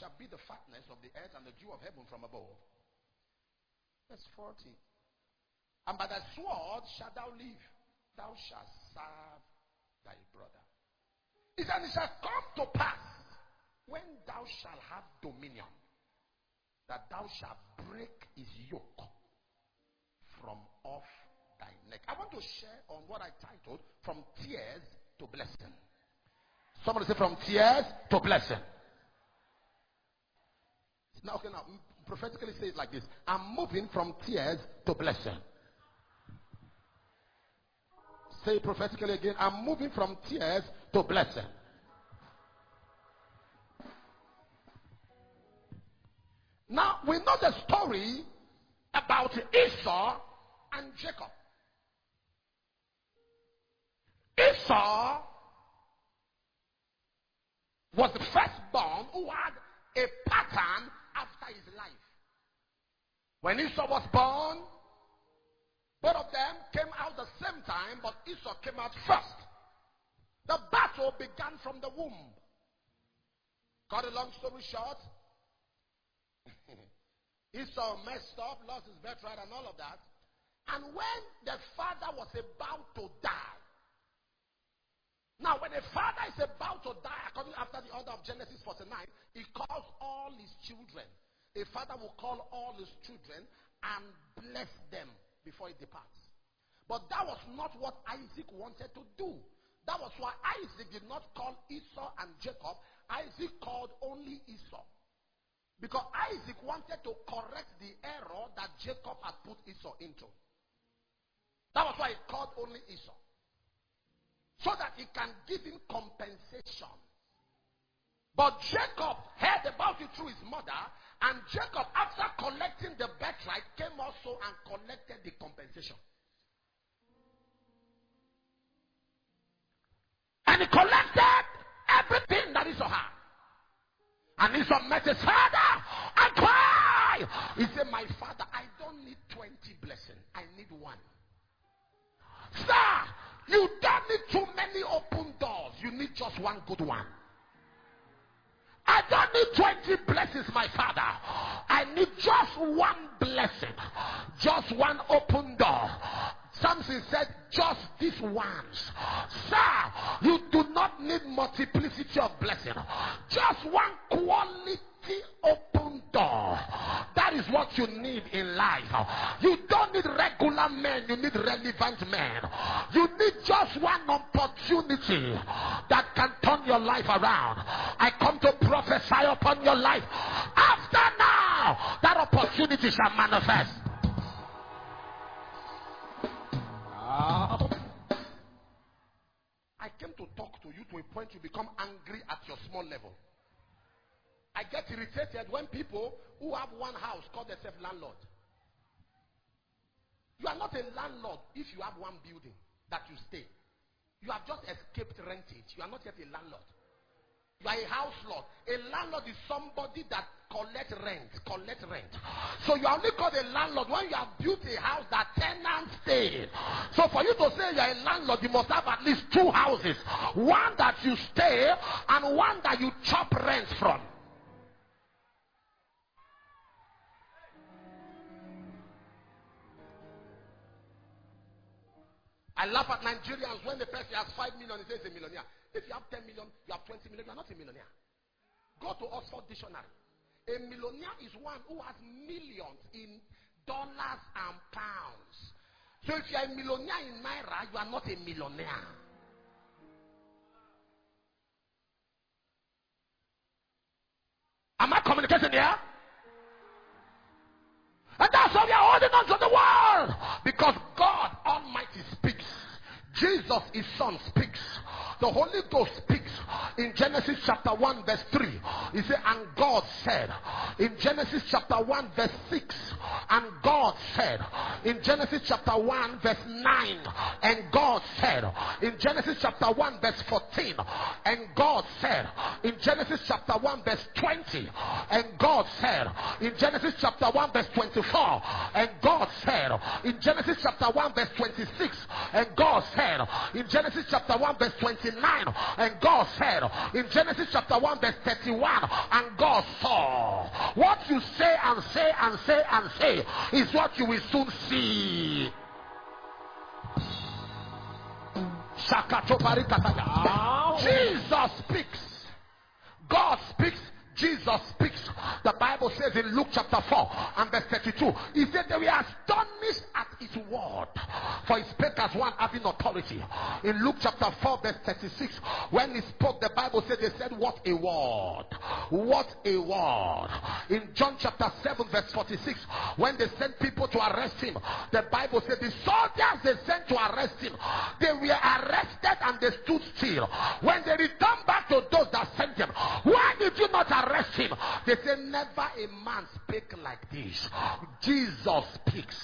shall be the fatness of the earth and the dew of heaven from above. Verse 40. And by thy sword shalt thou live. Thou shalt serve thy brother. He said, it shall come to pass when thou shalt have dominion, that thou shalt break his yoke from off thy neck. I want to share on what I titled, From Tears to Blessing. Somebody say, from tears to blessing. Now, okay, now prophetically say it like this: I'm moving from tears to blessing. Say prophetically again: I'm moving from tears to blessing. Now we know the story about Esau and Jacob. Esau was the firstborn who had a pattern after his life. When Esau was born, both of them came out the same time, but Esau came out first. The battle began from the womb. Cut a long story short, Esau messed up, lost his birthright and all of that. And when the father was about to die, now when a father is about to die, according after the order of Genesis 49, he calls all his children. A father will call all his children and bless them before he departs. But that was not what Isaac wanted to do. That was why Isaac did not call Esau and Jacob. Isaac called only Esau. Because Isaac wanted to correct the error that Jacob had put Esau into. That was why he called only Esau. So that he can give him compensation. But Jacob heard about it through his mother, and Jacob, after collecting the birthright, came also and collected the compensation. And he collected everything that Esau had. And Esau met his father and cried. He said, my father, I don't need 20 blessings. I need one. Sir, you don't need too many open doors. You need just one good one. I don't need 20 blessings, my father. I need just one blessing. Just one open door. Samson said, just these ones. Sir, you do not need multiplicity of blessing. Just one quality open door. That is what you need in life. You don't need regular men, you need relevant men. You need just one opportunity that can turn your life around. I come to prophesy upon your life. After now, that opportunity shall manifest. I came to talk to you to a point you become angry at your small level. I get irritated when people who have one house call themselves landlord. You are not a landlord if you have one building that you stay. You have just escaped rentage. You are not yet a landlord. You are a house lord. A landlord is somebody that collect rent. So you are only called a landlord when you have built a house that tenants stay. So for you to say you are a landlord, you must have at least two houses. One that you stay and one that you chop rent from. I laugh at Nigerians when the person has 5 million, he says he's a millionaire. If you have 10 million, you have 20 million, you are not a millionaire. Go to Oxford Dictionary. A millionaire is one who has millions in dollars and pounds. So if you are a millionaire in Naira, you are not a millionaire. Am I communicating here? And that's why we are holding on to the world. Because God Almighty speaks. Jesus, his son, speaks. The Holy Ghost speaks. In Genesis chapter 1 verse 3, he said, and God said, In Genesis chapter 1 verse 6, and God said. In Genesis chapter 1 verse 9, and God said. In Genesis chapter 1 verse 14, and God said. In Genesis chapter 1 verse 20, and God said. In Genesis chapter 1 verse 24, and God said. In Genesis chapter 1 verse 26, and God said. In Genesis chapter 1 verse 29, and God said. In Genesis chapter 1 verse 31, and God saw. What you say and say and say and say is what you will soon see. Jesus speaks. God speaks. Jesus speaks. The Bible says in Luke chapter 4 and verse 32, he said they were astonished at his word, for he spake as one having authority. In Luke chapter 4 verse 36, when he spoke, the Bible said they said, what a word, what a word. In John chapter 7 verse 46, when they sent people to arrest him, the Bible said the soldiers they sent to arrest him, they were arrested and they stood still. When they returned back to those that sent them, why did you not arrest him? They say never a man spake like this. Jesus speaks.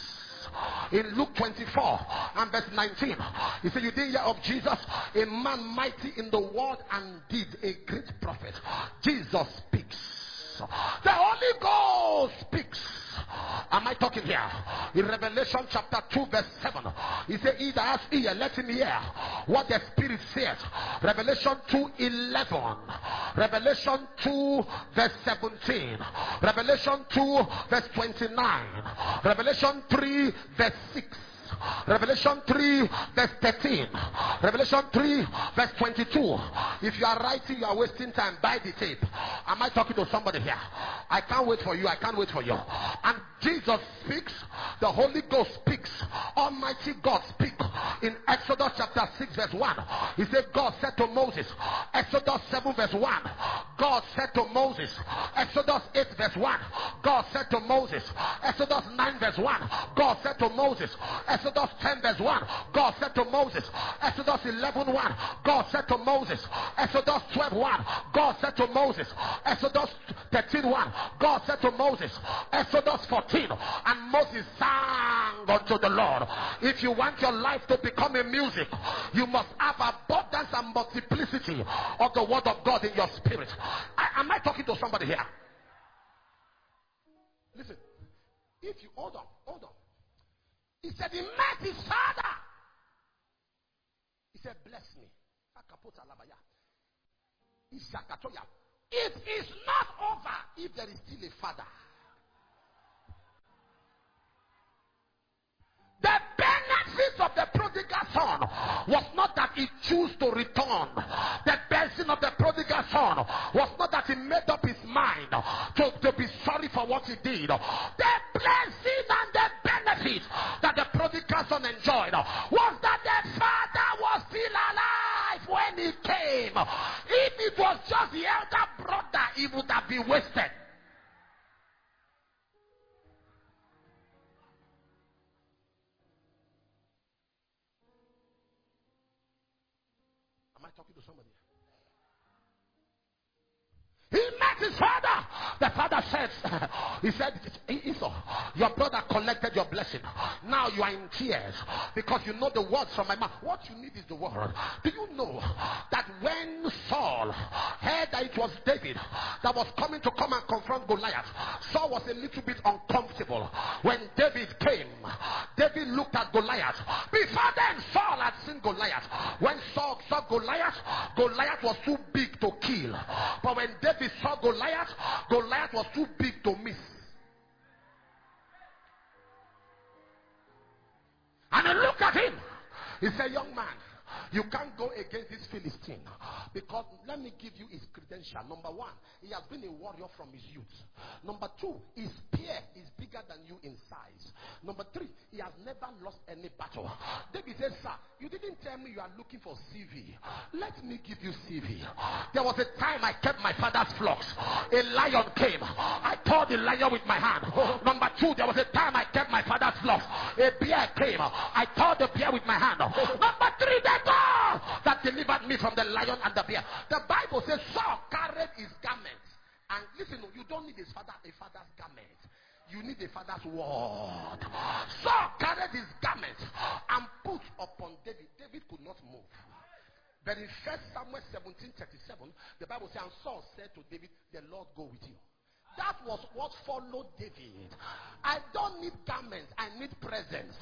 In Luke 24 and verse 19, he said, you didn't hear of Jesus, a man mighty in the word and deed, a great prophet. Jesus speaks. The Holy Ghost speaks. Am I talking here? In Revelation chapter 2 verse 7, he said, he that has ear, let him hear what the Spirit says. Revelation 2:11, Revelation 2 verse 17, Revelation 2 verse 29, Revelation 3 verse 6, Revelation 3 verse 13, Revelation 3 verse 22. If you are writing, you are wasting time. Buy the tape. Am I talking to somebody here? I can't wait for you. I can't wait for you. And Jesus speaks. The Holy Ghost speaks. Almighty God speaks. In Exodus chapter 6 verse 1, he said, God said to Moses. Exodus 7 verse 1, God said to Moses. Exodus 8 verse 1, God said to Moses. Exodus 9 verse 1, God said to Moses. Exodus 10 verse 1, God said to Moses. Exodus 11 1, God said to Moses. Exodus 12 1, God said to Moses. Exodus 13 1, God said to Moses. Exodus 14, and Moses sang unto the Lord. If you want your life to become a music, you must have abundance and multiplicity of the word of God in your spirit. Am I talking to somebody here? Listen, if you hold on. He said he met his father. He said, bless me. It is not over if there is still a father. The benefit of the prodigal son was not that he chose to return. The blessing of the prodigal son was not that he made up his mind to be sorry for what he did. The blessing and the benefit that the prodigal son enjoyed was that the father was still alive when he came. If it was just the elder brother, he would have been wasted. Talking to somebody. He met his father. The father said, he said, Esau, your brother collected your blessing. Now you are in tears because you know the words from my mouth. What you need is the word. Do you know that when Saul heard that it was David that was coming to come and confront Goliath, Saul was a little bit uncomfortable. When David came, David looked at Goliath. Before then, Saul had seen Goliath. When Saul saw Goliath, Goliath was too big to kill. But when David saw Goliath, Goliath was too big to miss. And he looked at him. He said, young man, you can't go against this Philistine, because let me give you his credential. Number one, he has been a warrior from his youth. Number two, his spear is bigger than you in size. Number three, he has never lost any battle. David said, sir, you didn't tell me you are looking for CV. Let me give you CV. There was a time I kept my father's flocks. A lion came. I tore the lion with my hand. Number two, there was a time I kept my father's flocks. A bear came. I tore the bear with my hand. Number three, the God that delivered me from the lion and the bear. The Bible says Saul carried his garments And listen, you don't need a father's garment. You need a father's word. Saul carried his garment and put upon David. David could not move. But in 1 Samuel 17:37, the Bible says, and Saul said to David, the Lord go with you. That was what followed David. I don't need garments, I need presence.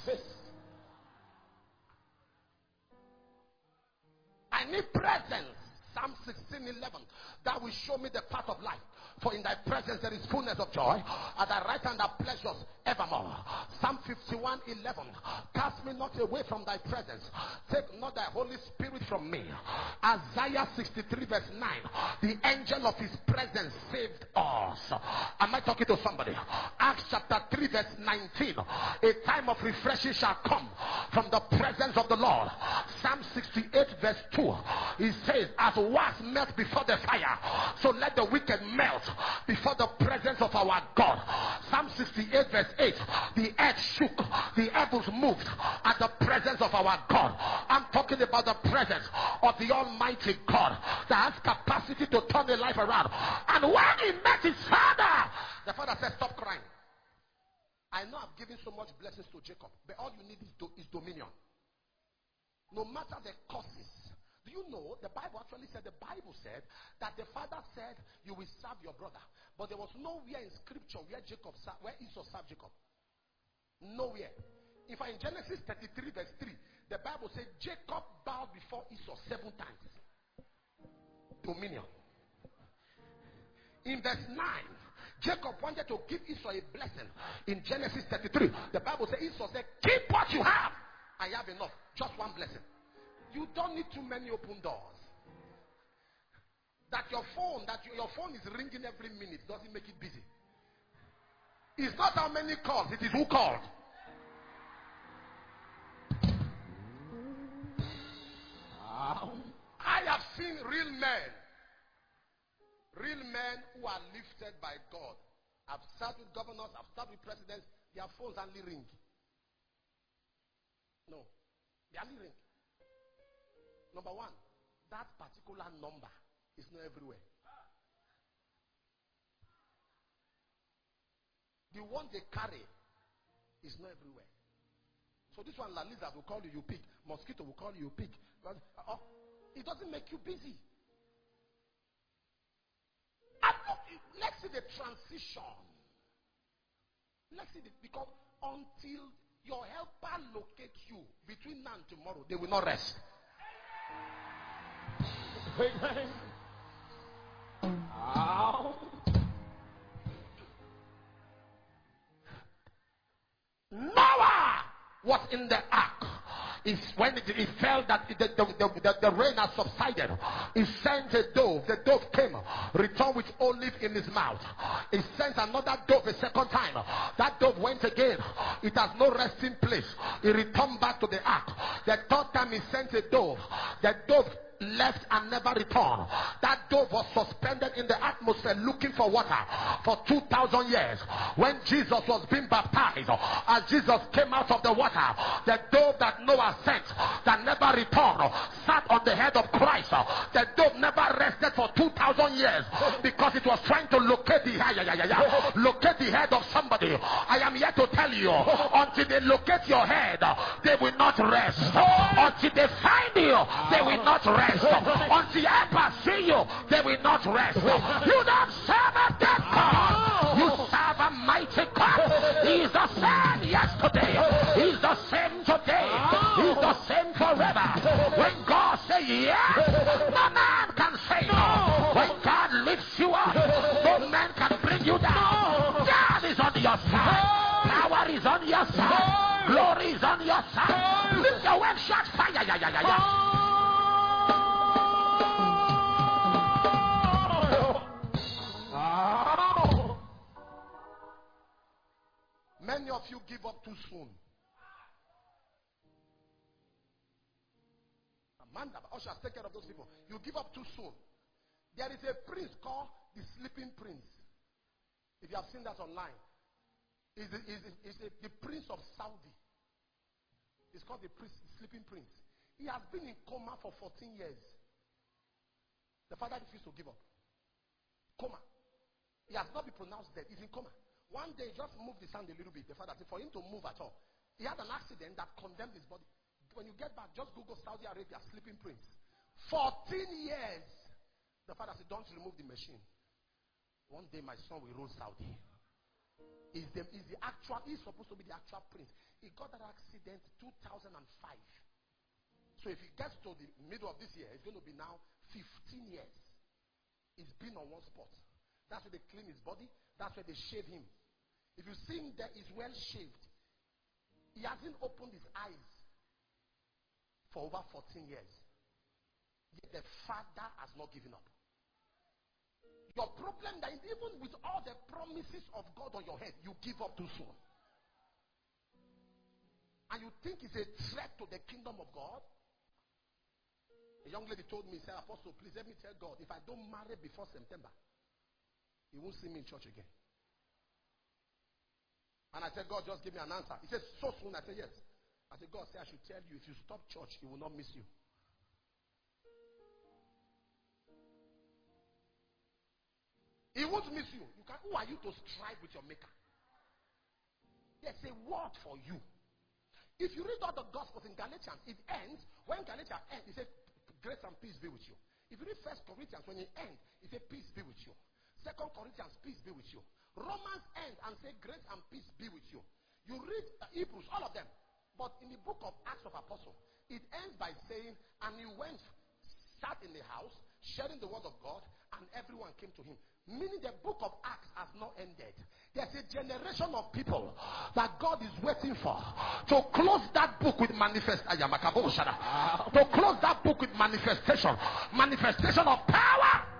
I need presence. Psalm 16:11. That will show me the path of life. For in thy presence there is fullness of joy. At thy right hand are pleasures evermore. Psalm 51:11. Cast me not away from thy presence. Take not thy Holy Spirit from me. Isaiah 63:9. The angel of his presence saved us. Am I talking to somebody? Acts chapter 3:19. A time of refreshing shall come from the presence of the Lord. Psalm 68:2. He says, as wax melt before the fire, so let the wicked melt before the presence of our God. Psalm 68:8. The earth shook, the heavens moved at the presence of our God. I'm talking about the presence of the Almighty God that has capacity to turn the life around. And when he met his father, the father said, stop crying. I know I've given so much blessings to Jacob, but all you need is dominion. No matter the causes. Do you know, the Bible said that the father said, you will serve your brother. But there was nowhere in scripture where Esau served Jacob. Nowhere. In fact, in Genesis 33:3, the Bible said Jacob bowed before Esau 7 times. Dominion. In verse 9, Jacob wanted to give Esau a blessing. In Genesis 33, the Bible said, Esau said, keep what you have. I have enough. Just one blessing. You don't need too many open doors. That your phone is ringing every minute doesn't make it busy. It's not how many calls, it is who called. I have seen real men who are lifted by God. I've sat with governors, I've sat with presidents, their phones only ring. No, they only ring. Number one, that particular number is not everywhere. The one they carry is not everywhere. So this one, La Lizard will call you, you pick. Mosquito will call you, you pick. But, it doesn't make you busy. Let's see the transition. Let's see because until your helper locates you between now and tomorrow, they will not rest. Noah was in the ark. It's when he felt that the rain had subsided, he sent a dove. The dove came, returned with olive in his mouth. He sent another dove a second time. That dove went again. It has no resting place. He returned back to the ark. The third time he sent a dove. The dove left and never returned. That dove was suspended in the atmosphere looking for water for 2,000 years. When Jesus was being baptized, as Jesus came out of the water, the dove that Noah sent that never returned sat on the head of Christ. The dove never rested for 2,000 years because it was trying to locate the head of somebody. I am here to tell you, until they locate your head, they will not rest. Until they find you, they will not rest. Until ever see you, they will not rest. You don't serve a dead God. You serve a mighty God. He is the same yesterday. He is the same today. He is the same forever. When God says yes, no man can say no. When God lifts you up, no man can bring you down. God is on your side. Power is on your side. Glory is on your side. Lift your web shot fire. Many of you give up too soon. Amanda, ushers, take care of those people. You give up too soon. There is a prince called the Sleeping Prince. If you have seen that online, is the Prince of Saudi. It's called the Sleeping Prince. He has been in coma for 14 years. The father refused to give up. Coma. He has not been pronounced dead. He's in coma. One day, just moved his hand a little bit. The father said, for him to move at all, he had an accident that condemned his body. When you get back, just Google Saudi Arabia, sleeping prince. 14 years. The father said, don't remove the machine. One day, my son will rule Saudi. He's supposed to be the actual prince. He got that accident 2005. So if he gets to the middle of this year, it's going to be now 15 years. He's been on one spot. That's where they clean his body. That's where they shave him. If you see him there, he's well shaved. He hasn't opened his eyes for over 14 years. Yet the father has not given up. Your problem that is, even with all the promises of God on your head, you give up too soon. And you think it's a threat to the kingdom of God? A young lady told me, said, Apostle, please let me tell God, if I don't marry before September, he won't see me in church again. And I said, God, just give me an answer. He said, so soon? I said, yes. I said, God said, I should tell you, if you stop church, he will not miss you. He won't miss you. Who are you to strive with your maker? There's a word for you. If you read all the Gospels in Galatians, it ends. When Galatians ends, it says, grace and peace be with you. If you read 1 Corinthians, when it ends, it says, peace be with you. 2 Corinthians, peace be with you. Romans ends and say, grace and peace be with you. You read Hebrews, all of them. But in the book of Acts of Apostles, it ends by saying, and he went, sat in the house, sharing the word of God, and everyone came to him. Meaning the book of Acts has not ended. There's a generation of people that God is waiting for to close that book with manifestation. To close that book with manifestation. Manifestation of power.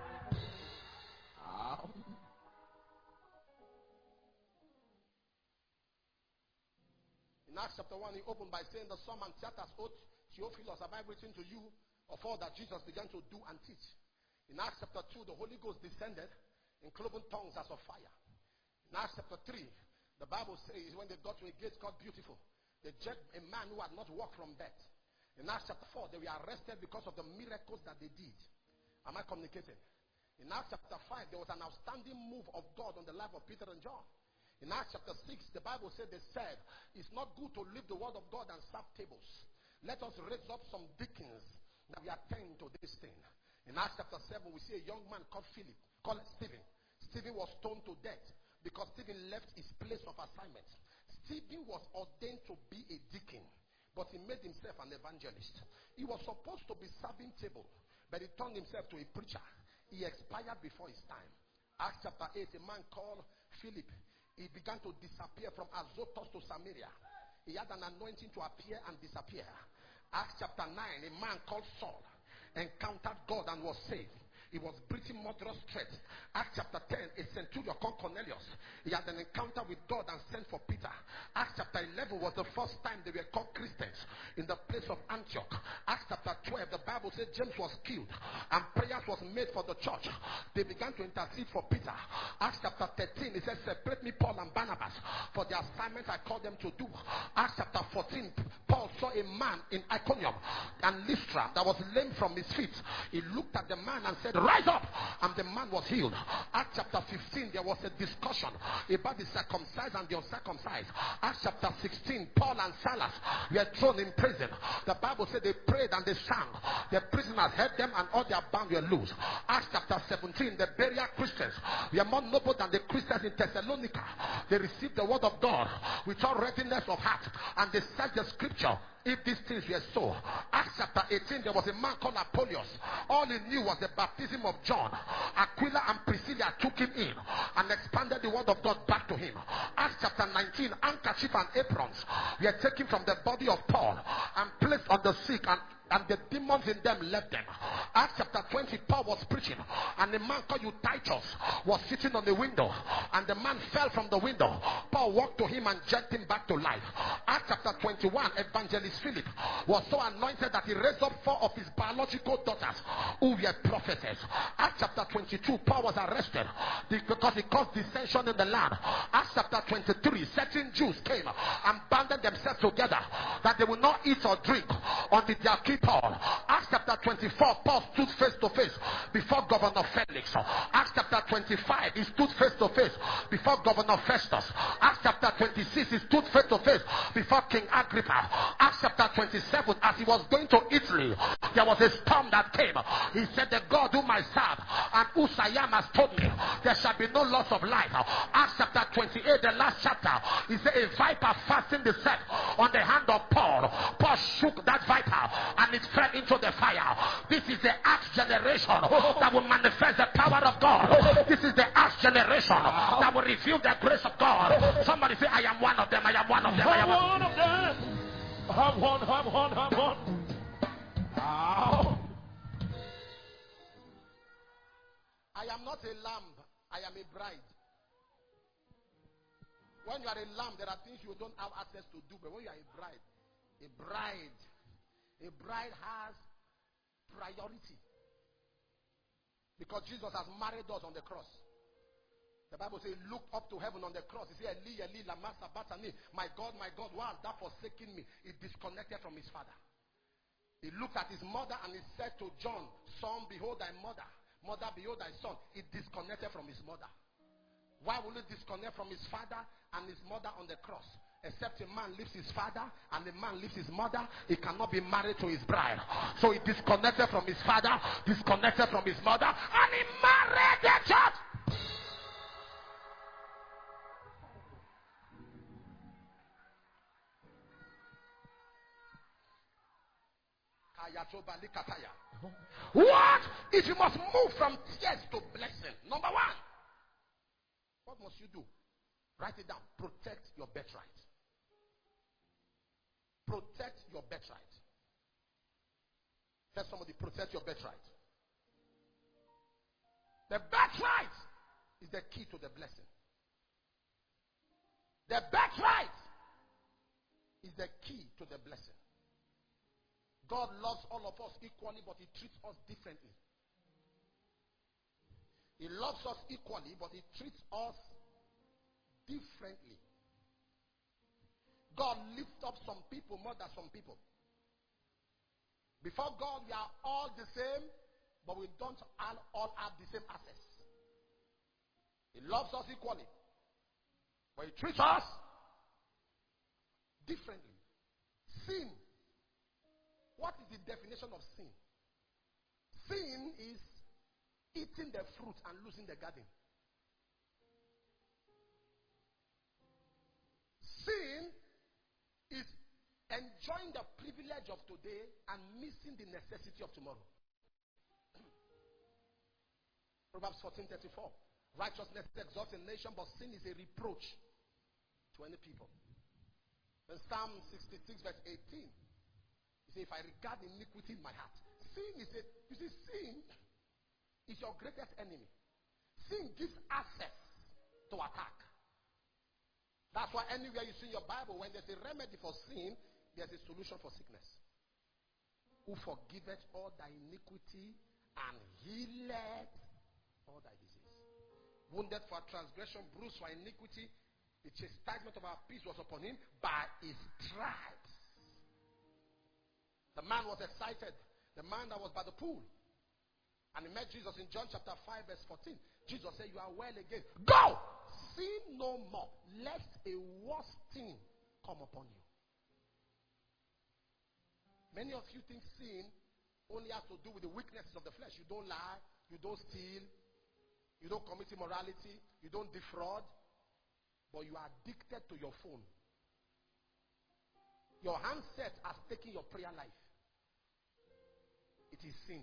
In Acts chapter 1, he opened by saying, the Son and Theater's oath, Theophilus, have I written to you of all that Jesus began to do and teach. In Acts chapter 2, the Holy Ghost descended in cloven tongues as of fire. In Acts chapter 3, the Bible says when they got to a gate called Beautiful, they judged a man who had not walked from death. In Acts chapter 4, they were arrested because of the miracles that they did. Am I communicating? In Acts chapter 5, there was an outstanding move of God on the life of Peter and John. In Acts chapter 6, the Bible said they said, it's not good to leave the word of God and serve tables. Let us raise up some deacons that we attend to this thing. In Acts chapter 7, we see a young man called Stephen. Stephen was stoned to death because Stephen left his place of assignment. Stephen was ordained to be a deacon, but he made himself an evangelist. He was supposed to be serving table, but he turned himself to a preacher. He expired before his time. Acts chapter 8, a man called Philip, he began to disappear from Azotus to Samaria. He had an anointing to appear and disappear. Acts chapter 9, a man called Saul encountered God and was saved. He was breathing murderous threats. Acts chapter 10, a centurion called Cornelius, he had an encounter with God and sent for Peter. Acts chapter 11 was the first time they were called Christians in the place of Antioch. Acts chapter 12, the Bible said James was killed and prayers was made for the church. They began to intercede for Peter. Acts chapter 13, it says, separate me Paul and Barnabas for the assignment I called them to do. Acts chapter 14, Paul saw a man in Iconium and Lystra that was lame from his feet. He looked at the man and said, rise up, and the man was healed. Acts chapter 15, there was a discussion about the circumcised and the uncircumcised. Acts chapter 16, Paul and Silas were thrown in prison. The Bible said they prayed and they sang. The prisoners heard them and all their bound were loose. Acts chapter 17, the Berean Christians were more noble than the Christians in Thessalonica. They received the word of God with all readiness of heart, and they searched the scripture if these things were so. Acts chapter 18, there was a man called Apollos. All he knew was the baptism of John. Aquila and Priscilla took him in and expanded the word of God back to him. Acts chapter 19, handkerchief and aprons were taken from the body of Paul and placed on the sick, and the demons in them left them. Acts chapter 20, Paul was preaching, and a man called Eutychus was sitting on the window, and the man fell from the window. Paul Paul walked to him and jerked him back to life. Acts chapter 21, Evangelist Philip was so anointed that he raised up 4 of his biological daughters who were prophetess. Acts chapter 22, Paul was arrested because he caused dissension in the land. Acts chapter 23, certain Jews came and banded themselves together that they would not eat or drink until they had killed Paul. Acts chapter 24, Paul stood face to face before Governor Felix. Acts chapter 25, he stood face to face before Governor Festus. Acts chapter 26, he stood face to face before King Agrippa. Acts chapter 27, as he was going to Italy, there was a storm that came. He said, the God whom I serve and whose I am has told me there shall be no loss of life. Acts chapter 28, the last chapter, he said a viper fastened itself on the hand of Paul. Paul shook that viper and it fell into the fire. This is the Acts generation that will manifest the power of God. This is the Acts generation that will reveal the grace of God. Somebody say, I am one of them. I am one of them. I am one of them. I'm one. Ow. I am not a lamb. I am a bride. When you are a lamb, there are things you don't have access to do. But when you are a bride has priority. Because Jesus has married us on the cross. The Bible says, look up to heaven on the cross. He said, Eli, Eli, lama sabachthani. My God, why hast thou forsaken me? He disconnected from his father. He looked at his mother and he said to John, son, behold thy mother. Mother, behold thy son. He disconnected from his mother. Why will he disconnect from his father and his mother on the cross? Except a man leaves his father and a man leaves his mother, he cannot be married to his bride. So he disconnected from his father, disconnected from his mother, and he married the church. What if you must move from tears to blessing? Number one, what must you do? Write it down. Protect your birthright. Protect your birthright. Tell somebody, protect your birthright. The birthright is the key to the blessing. The birthright is the key to the blessing. God loves all of us equally, but he treats us differently. He loves us equally, but he treats us differently. God lifts up some people more than some people. Before God, we are all the same, but we don't all have the same access. He loves us equally, but he treats us differently. Sin. What is the definition of sin? Sin is eating the fruit and losing the garden. Sin is enjoying the privilege of today and missing the necessity of tomorrow. Proverbs 14:34. Righteousness exalts a nation, but sin is a reproach to any people. In Psalm 66 verse 18, he says, if I regard iniquity in my heart, sin is sin is your greatest enemy. Sin gives access to attack. That's why anywhere you see in your Bible, when there's a remedy for sin, there's a solution for sickness. Who forgiveth all thy iniquity and healeth all thy disease. Wounded for transgression, bruised for iniquity, the chastisement of our peace was upon him. By his stripes the man was excited. The man that was by the pool. And he met Jesus in John chapter 5 verse 14. Jesus said, you are well again. Go! Sin no more, lest a worse thing come upon you. Many of you think sin only has to do with the weaknesses of the flesh. You don't lie, you don't steal, you don't commit immorality, you don't defraud, but you are addicted to your phone. Your handset has taken your prayer life. It is sin.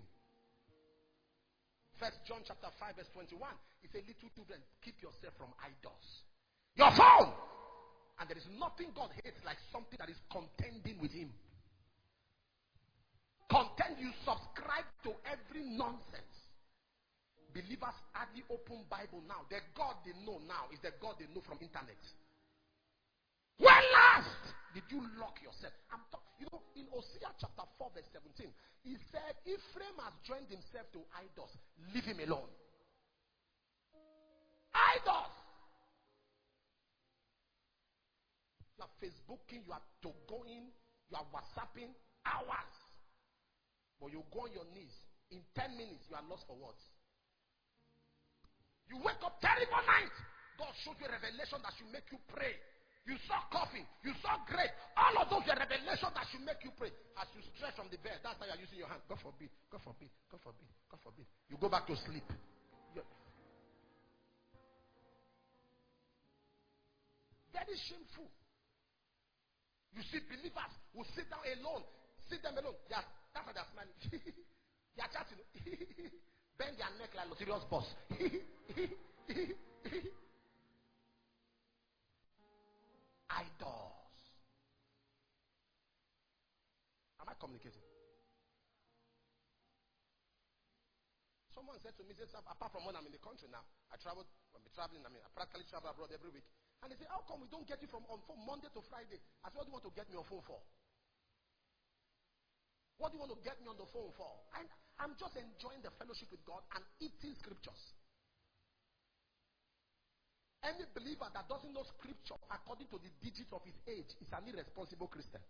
1 John chapter 5 verse 21. It says, little children, keep yourself from idols. Your phone! And there is nothing God hates like something that is contending with him. Contend, you subscribe to every nonsense. Believers hardly open Bible now. The God they know now is the God they know from internet. When last did you lock yourself? In Hosea chapter 4 verse 17, he said, Ephraim has joined himself to idols. Leave him alone. Idols. You are Facebooking, you are Togoing, you are WhatsApping hours. But you go on your knees. In 10 minutes, you are lost for words. You wake up terrible night. God showed you a revelation that should make you pray. You saw coughing. You saw grape. All of those are revelation that should make you pray. As you stretch from the bed, that's how you are using your hand. God forbid. God forbid. God forbid. God forbid. You go back to sleep. Very shameful. You see believers who sit down alone. Sit them alone. That's why they're smiling. They are chatting. Bend their neck like a serious boss. Idols. Am I communicating? Someone said to me, apart from when I'm in the country now, I practically travel abroad every week. And they say, how come we don't get you on phone Monday to Friday? I said, what do you want to get me on phone for? What do you want to get me on the phone for? I'm just enjoying the fellowship with God and eating scriptures. Any believer that doesn't know scripture according to the digits of his age is an irresponsible Christian.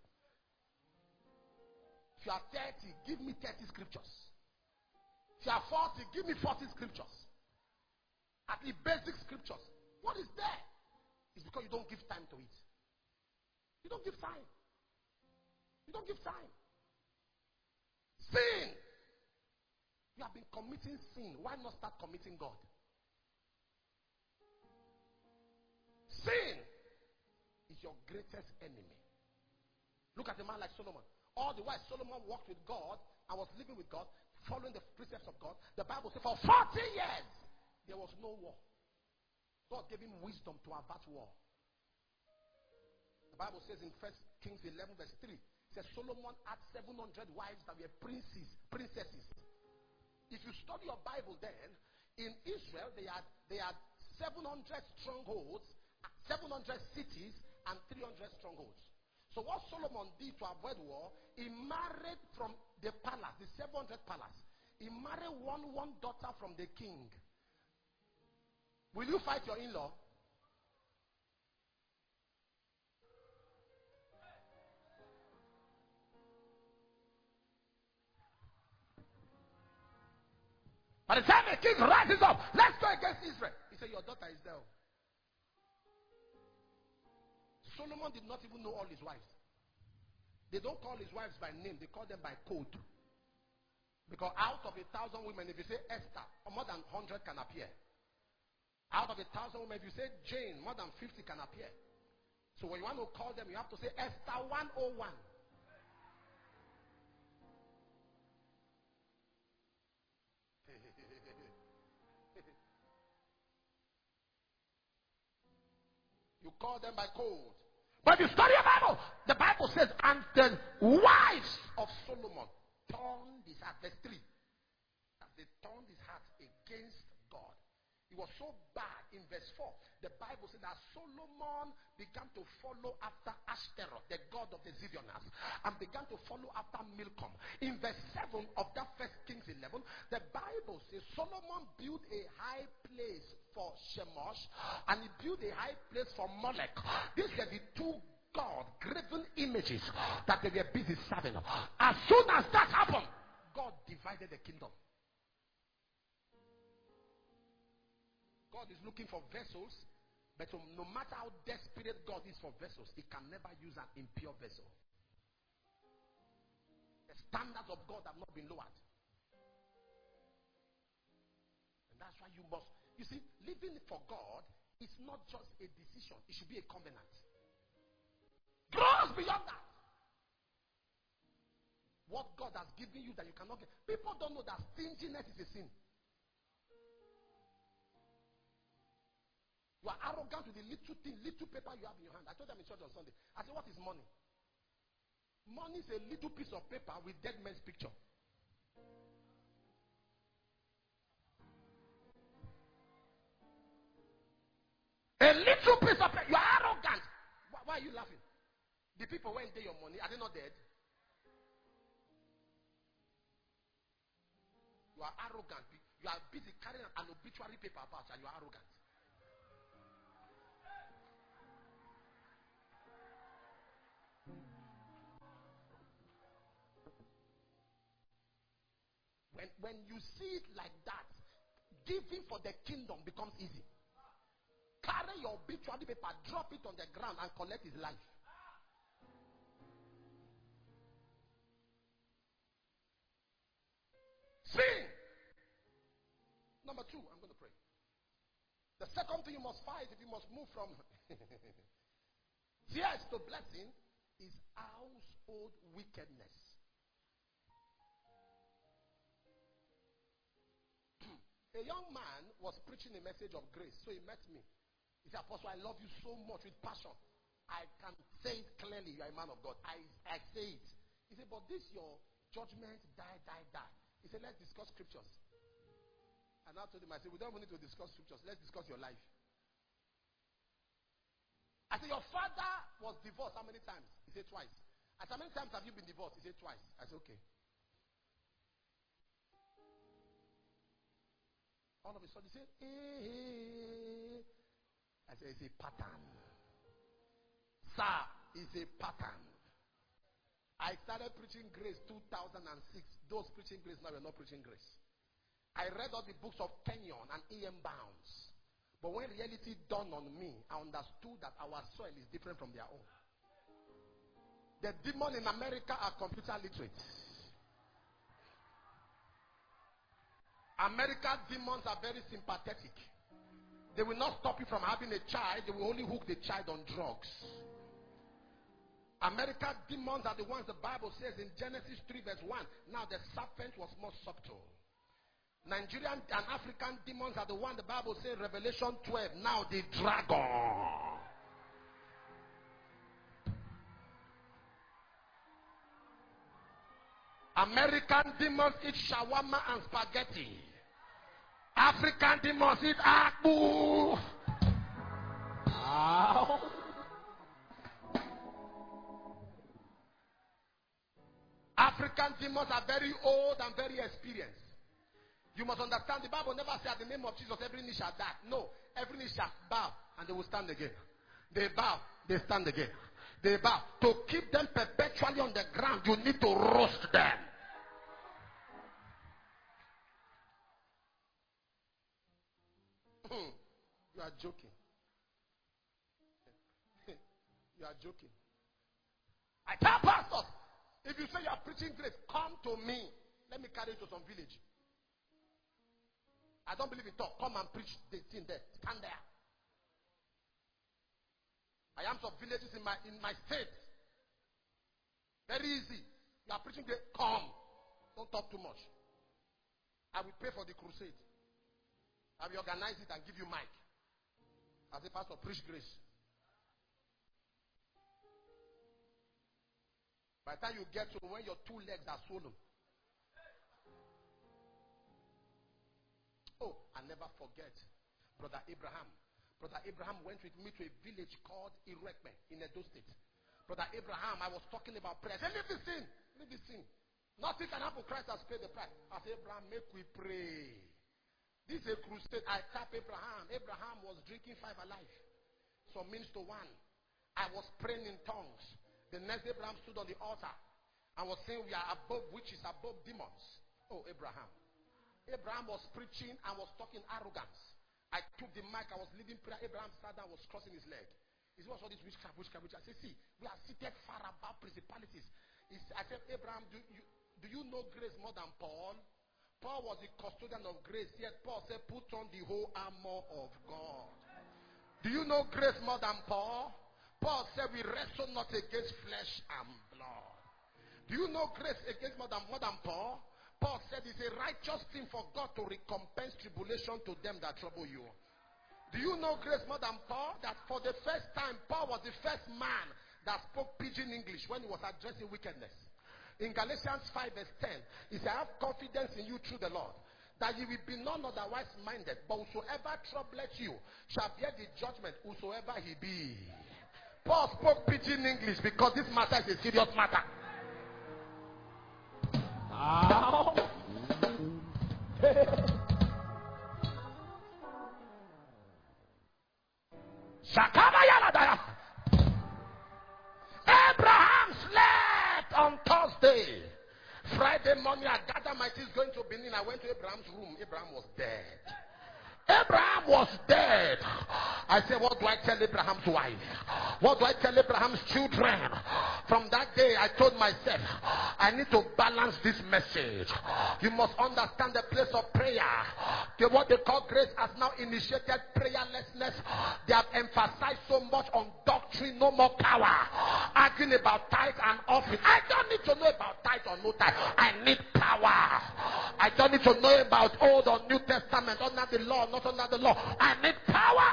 If you are 30, give me 30 scriptures. If you are 40, give me 40 scriptures. At the basic scriptures. What is there? It's because you don't give time to it. You don't give time. You don't give time. Sin. You have been committing sin. Why not start committing God? Sin is your greatest enemy. Look at a man like Solomon. All the while Solomon walked with God and was living with God, following the precepts of God. The Bible says for 40 years there was no war. God gave him wisdom to avert war. The Bible says in 1 Kings 11 verse 3, it says Solomon had 700 wives that were princesses. If you study your Bible then, in Israel they had 700 strongholds, 700 cities, and 300 strongholds. So what Solomon did to avoid war, he married from the palace, the 700 palace. He married one daughter from the king. Will you fight your in-law? By the time the king rises up, let's go against Israel. He said, your daughter is there. Solomon did not even know all his wives. They don't call his wives by name, they call them by code. Because out of 1,000 women, if you say Esther, more than 100 can appear. Out of 1,000 women, if you say Jane, more than 50 can appear. So when you want to call them, you have to say Esther 101. You call them by code. But if you study the Bible says, and the wives of Solomon turned his heart. Verse 3. As they turned his heart against God. It was so bad. In verse 4, the Bible said that Solomon began to follow after Ashtaroth, the god of the Zidonians, and began to follow after Milcom. In verse 7 of that 1 Kings 11, the Bible says Solomon built a high place for Shemosh, and he built a high place for Molech. These are the two God-graven images that they were busy serving. As soon as that happened, God divided the kingdom. God is looking for vessels, but no matter how desperate God is for vessels, he can never use an impure vessel. The standards of God have not been lowered. And that's why you see, living for God is not just a decision, it should be a covenant. Grows beyond that. What God has given you that you cannot get. People don't know that stinginess is a sin. You are arrogant with the little paper you have in your hand. I told them in church on Sunday. I said, what is money? Money is a little piece of paper with dead men's picture. A little piece of paper. You are arrogant. Why are you laughing? The people went there your money, are they not dead? You are arrogant. You are busy carrying an obituary paper about and you are arrogant. When you see it like that, giving for the kingdom becomes easy. Carry your obituary paper, drop it on the ground and collect his life. Sing. Number 2, I'm going to pray. The second thing you must fight, if you must move from tears to blessing, is household wickedness. A young man was preaching a message of grace, so he met me. He said, Apostle, I love you so much with passion. I can say it clearly, you are a man of God. I say it. He said, but this your judgment, die. He said, let's discuss scriptures. And I told him, I said, we don't need to discuss scriptures. Let's discuss your life. I said, your father was divorced how many times? He said, twice. I said, how many times have you been divorced? He said, twice. I said, okay. All of a sudden, he said, hey. I said, it's a pattern. Sir, it's a pattern. I started preaching grace 2006. Those preaching grace now are not preaching grace. I read all the books of Kenyon and E.M. Bounds. But when reality dawned on me, I understood that our soil is different from their own. The demons in America are computer literate. American demons are very sympathetic. They will not stop you from having a child. They will only hook the child on drugs. American demons are the ones the Bible says in Genesis 3 verse 1. Now the serpent was more subtle. Nigerian and African demons are the one the Bible says Revelation 12. Now the dragon. American demons eat shawarma and spaghetti. African demons eat akpu. Ow. African demons are very old and very experienced. You must understand the Bible never said at the name of Jesus every knee shall die. No, every knee shall bow and they will stand again. They bow, they stand again. They bow. To keep them perpetually on the ground, you need to roast them. You are joking. You are joking. I tell pastors, if you say you are preaching grace, come to me. Let me carry you to some village. I don't believe in talk. Come and preach the thing there. Stand there. I am some villages in my state. Very easy. You are preaching grace. Come. Don't talk too much. I will pay for the crusade. I will organize it and give you mic. As a pastor, preach grace. By the time you get to when your 2 legs are swollen. Oh, I never forget Brother Abraham. Brother Abraham went with me to a village called Irekpe in Edo State. Brother Abraham, I was talking about prayer. I said, leave this thing. Leave this thing. Nothing can happen. Christ has paid the price. I said, Abraham, make we pray. This is a crusade. I tap Abraham. Abraham was drinking 5 alive. Some means to 1. I was praying in tongues. The next day, Abraham stood on the altar and was saying, we are above witches, above demons. Oh, Abraham. Abraham was preaching and was talking arrogance. I took the mic. I was leading prayer. Abraham sat down and was crossing his leg. He said, what's all this witchcraft? I said, see, we are seated far above principalities. I said, Abraham, do you know grace more than Paul? Paul was the custodian of grace. Yet Paul said, put on the whole armor of God. Do you know grace more than Paul? Paul said, we wrestle not against flesh and blood. Do you know grace against more than Paul? Paul said it's a righteous thing for God to recompense tribulation to them that trouble you. Do you know grace more than Paul? That for the first time, Paul was the first man that spoke pidgin English when he was addressing wickedness. In Galatians 5 verse 10, he said, I have confidence in you through the Lord, that you will be none otherwise minded, but whosoever troubleth you shall bear the judgment, whosoever he be. Paul spoke pidgin English because this matter is a serious matter. Abraham slept on Thursday. Friday morning, I gathered my things going to Benin. I went to Abraham's room. Abraham was dead. Abraham was dead. I said, what do I tell Abraham's wife? What do I tell Abraham's children? From that day, I told myself, I need to balance this message. You must understand the place of prayer. What they call grace has now initiated prayerlessness. They have emphasized so much on doctrine, no more power. Arguing about tithe and offering. I don't need to know about tithe or no tithe. I need power. I don't need to know about Old or New Testament, under the law, not under the law. I need power.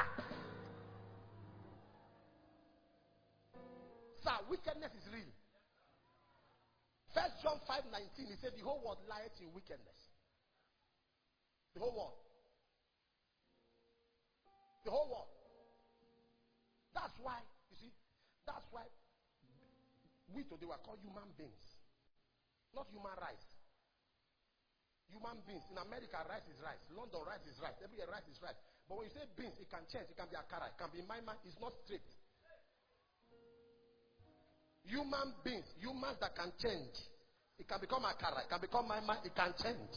Sir, wickedness is real. 1 John 5:19, he said the whole world lieth in wickedness. The whole world. The whole world. That's why, you see, that's why we today were called human beings. Not human rights. Human beings. In America, rice is rice. London, rice is rice. Everywhere, rice is rice. But when you say beans, it can change. It can be akara. It can be maima. It's not straight. Human beings. Humans that can change. It can become akara. It can become maima. It can change.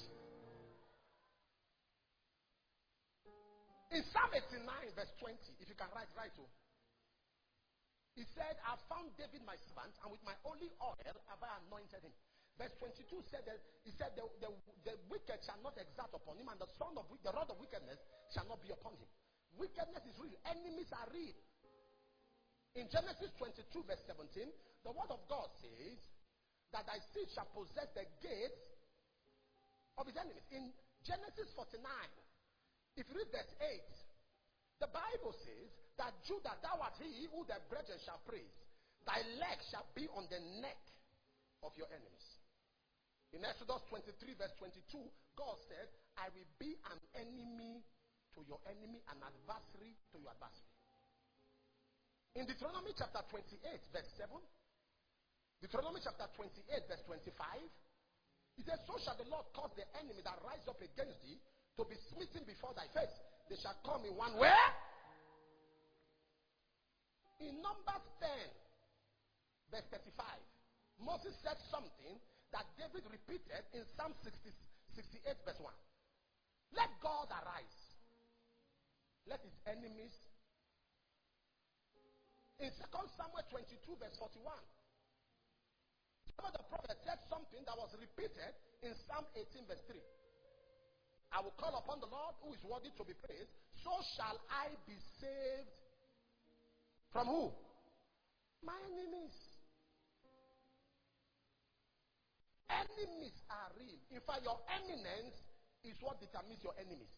In Psalm 89, verse 20, if you can write. Oh. He said, I found David my servant, and with my holy oil have I anointed him. Verse 22 said that he said the wicked shall not exalt upon him, and the rod of wickedness shall not be upon him. Wickedness is real. Enemies are real. In Genesis 22, verse 17, the word of God says that thy seed shall possess the gates of his enemies. In Genesis 49, if you read verse 8, the Bible says that Judah, thou art he who thy brethren shall praise. Thy leg shall be on the neck of your enemies. In Exodus 23, verse 22, God said, I will be an enemy to your enemy, an adversary to your adversary. In Deuteronomy chapter 28, verse 7, Deuteronomy chapter 28, verse 25, he says, so shall the Lord cause the enemy that rise up against thee to be smitten before thy face. They shall come in one way. In Numbers 10, verse 35, Moses said something that David repeated in Psalm 68, verse 1. Let God arise. Let his enemies. In 2 Samuel 22, verse 41, Samuel the prophet said something that was repeated in Psalm 18, verse 3. I will call upon the Lord who is worthy to be praised. So shall I be saved from who? My enemies. Enemies are real. In fact, your eminence is what determines your enemies.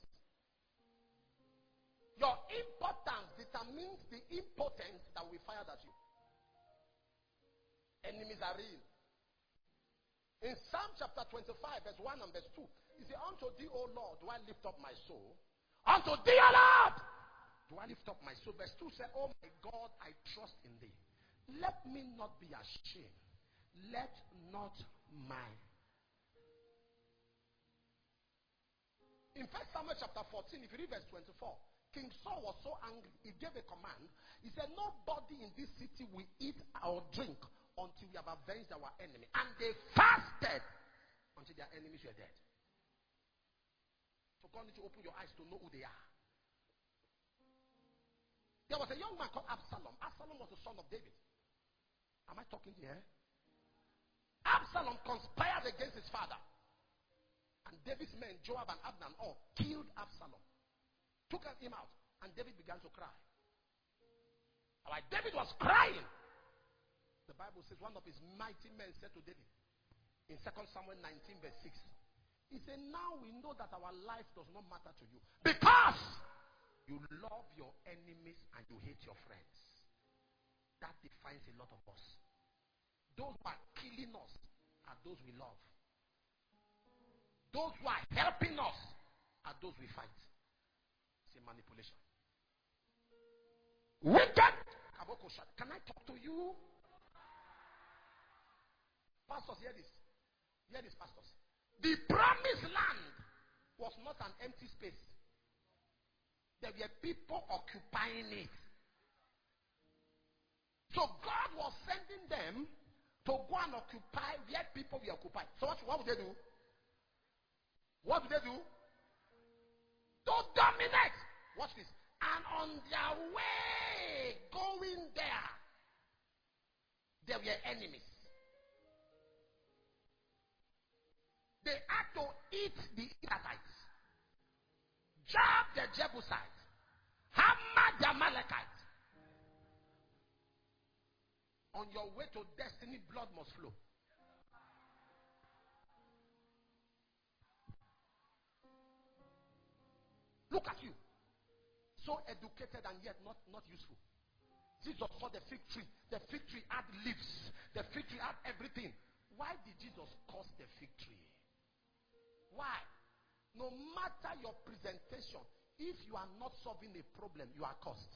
Your importance determines the impotence that will be fired at you. Enemies are real. In Psalm chapter 25, verse 1 and verse 2, he said, unto thee, O Lord, do I lift up my soul? Unto thee, O Lord, do I lift up my soul? Verse 2 said, oh my God, I trust in thee. Let me not be ashamed. Let not my... In 1 Samuel chapter 14, if you read verse 24, King Saul was so angry, he gave a command. He said, nobody in this city will eat or drink until we have avenged our enemy. And they fasted until their enemies were dead. So God needs to open your eyes to know who they are. There was a young man called Absalom. Absalom was the son of David. Am I talking here? Absalom conspired against his father. And David's men, Joab and Abner, all killed Absalom. Took him out. And David began to cry. While David was crying, the Bible says one of his mighty men said to David, in 2 Samuel 19, verse 6, he said, now we know that our life does not matter to you, because you love your enemies and you hate your friends. That defines a lot of us. Those who are killing us are those we love. Those who are helping us are those we fight. It's a manipulation. Wicked. Can I talk to you? Pastors, hear this. Hear this, pastors. The promised land was not an empty space. There were people occupying it. So God was sending them to go and occupy where people were occupied. So what would they do? What do they do? To dominate. Watch this. And on their way going there were enemies. They had to eat the Israelites, jab the Jebusites, hammer the Amalekites. On your way to destiny, blood must flow. Look at you. So educated and yet not useful. Jesus saw the fig tree. The fig tree had leaves. The fig tree had everything. Why did Jesus curse the fig tree? Why? No matter your presentation, if you are not solving a problem, you are cursed.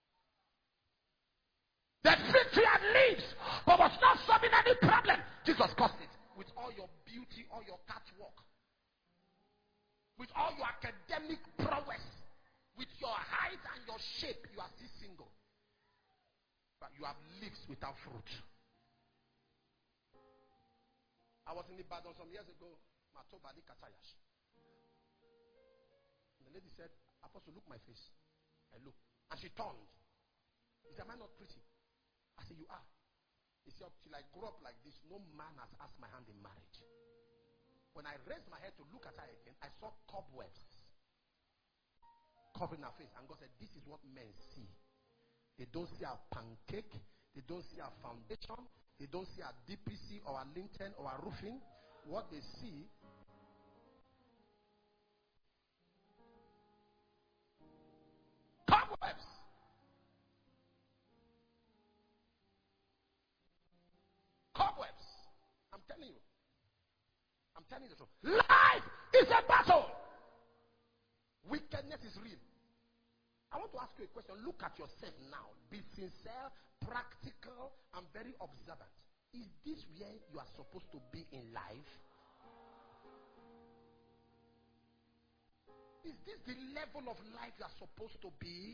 The fig tree had leaves, but was not solving any problem. Jesus cursed it. With all your beauty, all your catwalk, with all your academic prowess, with your height and your shape, you are still single. But you have leaves without fruit. I was in Ibadan some years ago. And the lady said, Apostle, look my face. I look. And she turned. He said, am I not pretty? I said, you are. He said, till I grew up like this, no man has asked my hand in marriage. When I raised my head to look at her again, I saw cobwebs covering her face. And God said, this is what men see. They don't see our pancake. They don't see our foundation. They don't see our DPC or our lintel or our roofing. What they see cobwebs. Cobwebs. I'm telling you. I'm telling you the truth. Life is a battle. Wickedness is real. I want to ask you a question. Look at yourself now. Be sincere, practical, and very observant. Is this where you are supposed to be in life? Is this the level of life you are supposed to be?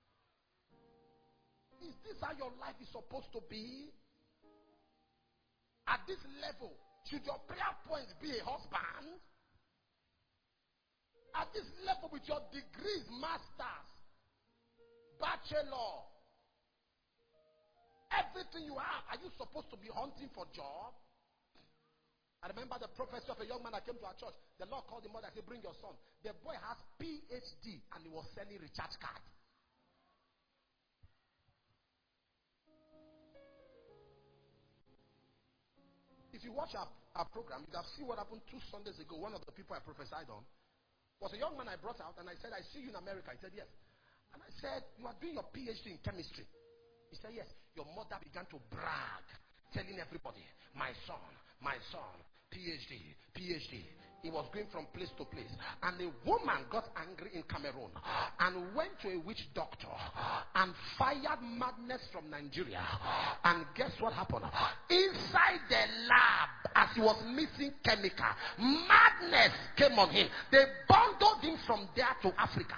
Is this how your life is supposed to be? At this level, should your prayer point be a husband? At this level, with your degrees, masters, bachelor, everything you have, are you supposed to be hunting for job? I remember the prophecy of a young man that came to our church. The Lord called the mother and said, bring your son. The boy has PhD and he was selling recharge card. If you watch our program, you have seen what happened 2 Sundays ago. One of the people I prophesied on was a young man I brought out, and I said, I see you in America. He said, yes. And I said, you are doing your PhD in chemistry. He said, yes. Your mother began to brag, telling everybody, my son, PhD. He was going from place to place. And a woman got angry in Cameroon and went to a witch doctor and fired madness from Nigeria. And guess what happened? Inside the lab, as he was mixing chemical, madness came on him. They bundled him from there to Africa.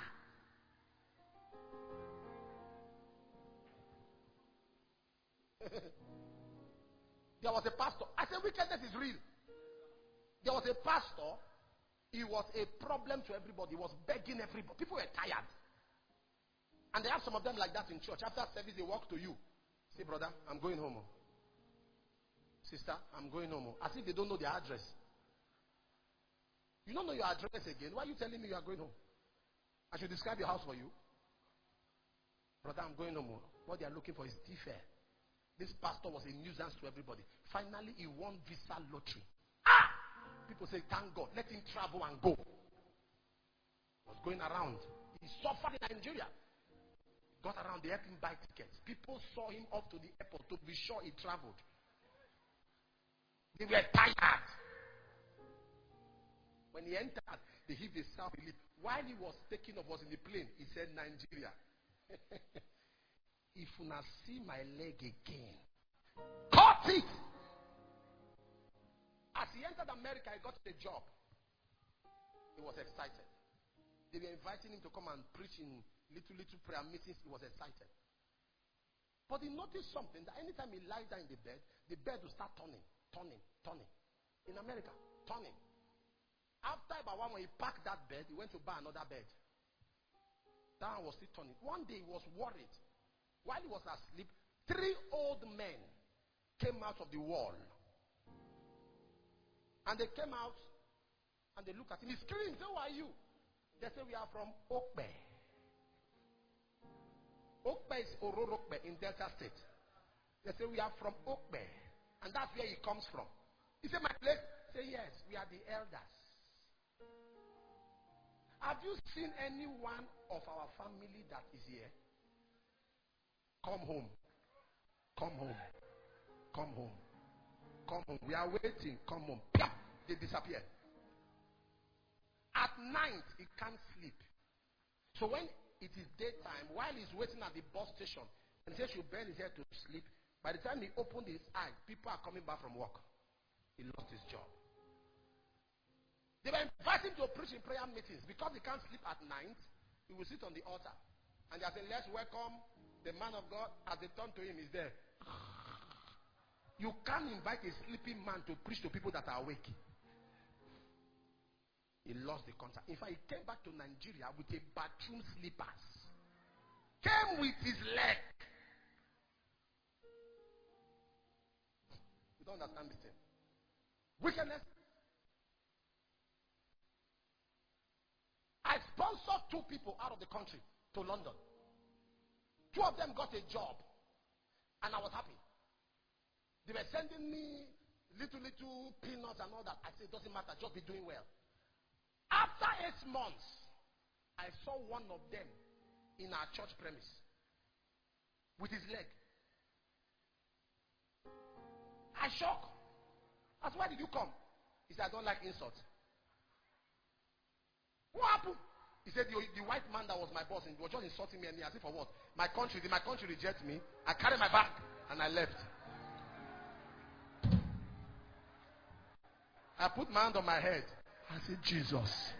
There was a pastor. I said wickedness is real. There was a pastor. He was a problem to everybody. He was begging everybody. People were tired. And they have some of them like that in church. After service, they walk to you. Say, brother, I'm going home. Sister, I'm going home. As if they don't know their address. You don't know your address again. Why are you telling me you are going home? I should describe your house for you. Brother, I'm going home. What they are looking for is T-fare. This pastor was a nuisance to everybody. Finally, he won visa lottery. People say, thank God, let him travel and go. He was going around. He suffered in Nigeria. Got around, they helped him buy tickets. People saw him off to the airport to be sure he traveled. They were tired. When he entered, they heaved a self-belief. While he was taking off, was in the plane, he said, Nigeria. if you not see my leg again, cut it. As he entered America, he got a job. He was excited. They were inviting him to come and preach in little prayer meetings. He was excited. But he noticed something, that anytime he lies down in the bed will start turning. In America, turning. After about 1 month, he packed that bed. He went to buy another bed. That one was still turning. One day he was worried. While he was asleep, 3 old men came out of the wall. And they came out and they looked at him. He screamed, "Who are you?" They said, "We are from Okpe." Okpe is Ororokpe in Delta State. They said, "We are from Okpe." And that's where he comes from. He said, "My place?" He said, "Yes, we are the elders." Have you seen anyone of our family that is here? Come home. Come home. Come home. Come home. We are waiting. Come home. They disappear. At night, he can't sleep. So when it is daytime, while he's waiting at the bus station, and he says should bend his head to sleep, by the time he opened his eyes, people are coming back from work. He lost his job. They were inviting him to preach in prayer meetings. Because he can't sleep at night, he will sit on the altar. And they are saying, "Let's welcome the man of God." As they turn to him, he's there. You can't invite a sleeping man to preach to people that are awake. He lost the contract. In fact, he came back to Nigeria with a bathroom slippers. Came with his leg. You don't understand this thing. Wickedness. I sponsored 2 people out of the country to London. 2 of them got a job. And I was happy. They were sending me little peanuts and all that. I said, "It doesn't matter, just be doing well." After 8 months, I saw one of them in our church premise with his leg. I shocked. I said, "Why did you come?" He said, "I don't like insults." What happened? He said, the white man that was my boss and he was just insulting me, and he asked for what? Did my country reject me? I carried my bag and I left. I put my hand on my head. I said, Jesus.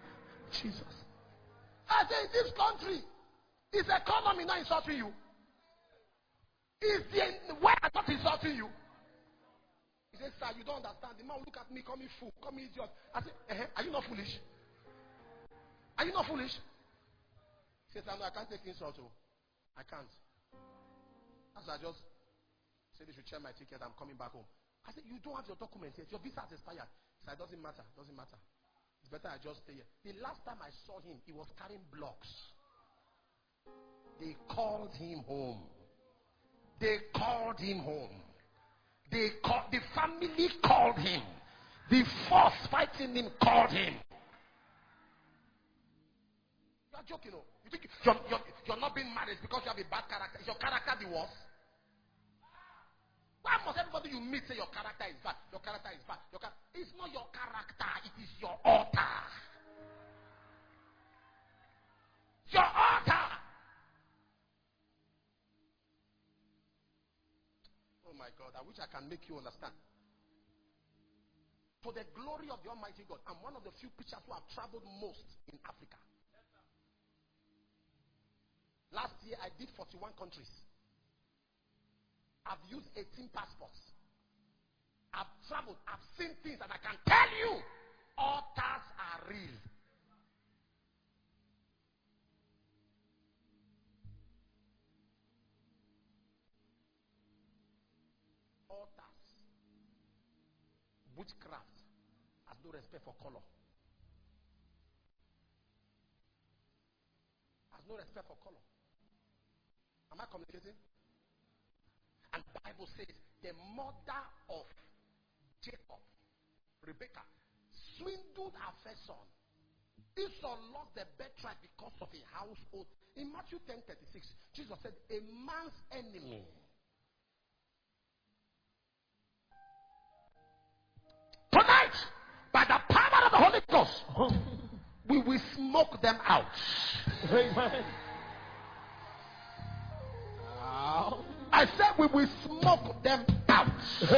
I said, in this country, is the economy not insulting you? Is the weather not insulting you? He said, "Sir, you don't understand." The man look at me, call me fool, call me idiot. I said, "Are you not foolish? Are you not foolish?" He said, "No, I can't take insult. I can't." As I just said, "They should check my ticket. I'm coming back home." I said, "You don't have your documents yet. Your visa has expired." He said, "Doesn't matter. It's better I just stay here." The last time I saw him, he was carrying blocks. They called him home. The family called him. The force fighting him called him. You are joking, no? You think you're not being married because you have a bad character? Is your character the worst? Why must everybody you meet say your character is bad? Your character is bad. It's not your character, it is your altar. Your altar. Oh my God, I wish I can make you understand. For the glory of the Almighty God, I'm one of the few preachers who have traveled most in Africa. Last year, I did 41 countries. I've used 18 passports. I've traveled. I've seen things, and I can tell you, altars are real. Altars. Witchcraft has no respect for color. Has no respect for color. Am I communicating? And the Bible says the mother of Jacob, Rebecca, swindled her first son. Esau lost the birthright because of a household. In Matthew 10:36, Jesus said, "A man's enemy." Tonight, by the power of the Holy Ghost, we will smoke them out. Amen. I said we will smoke them out.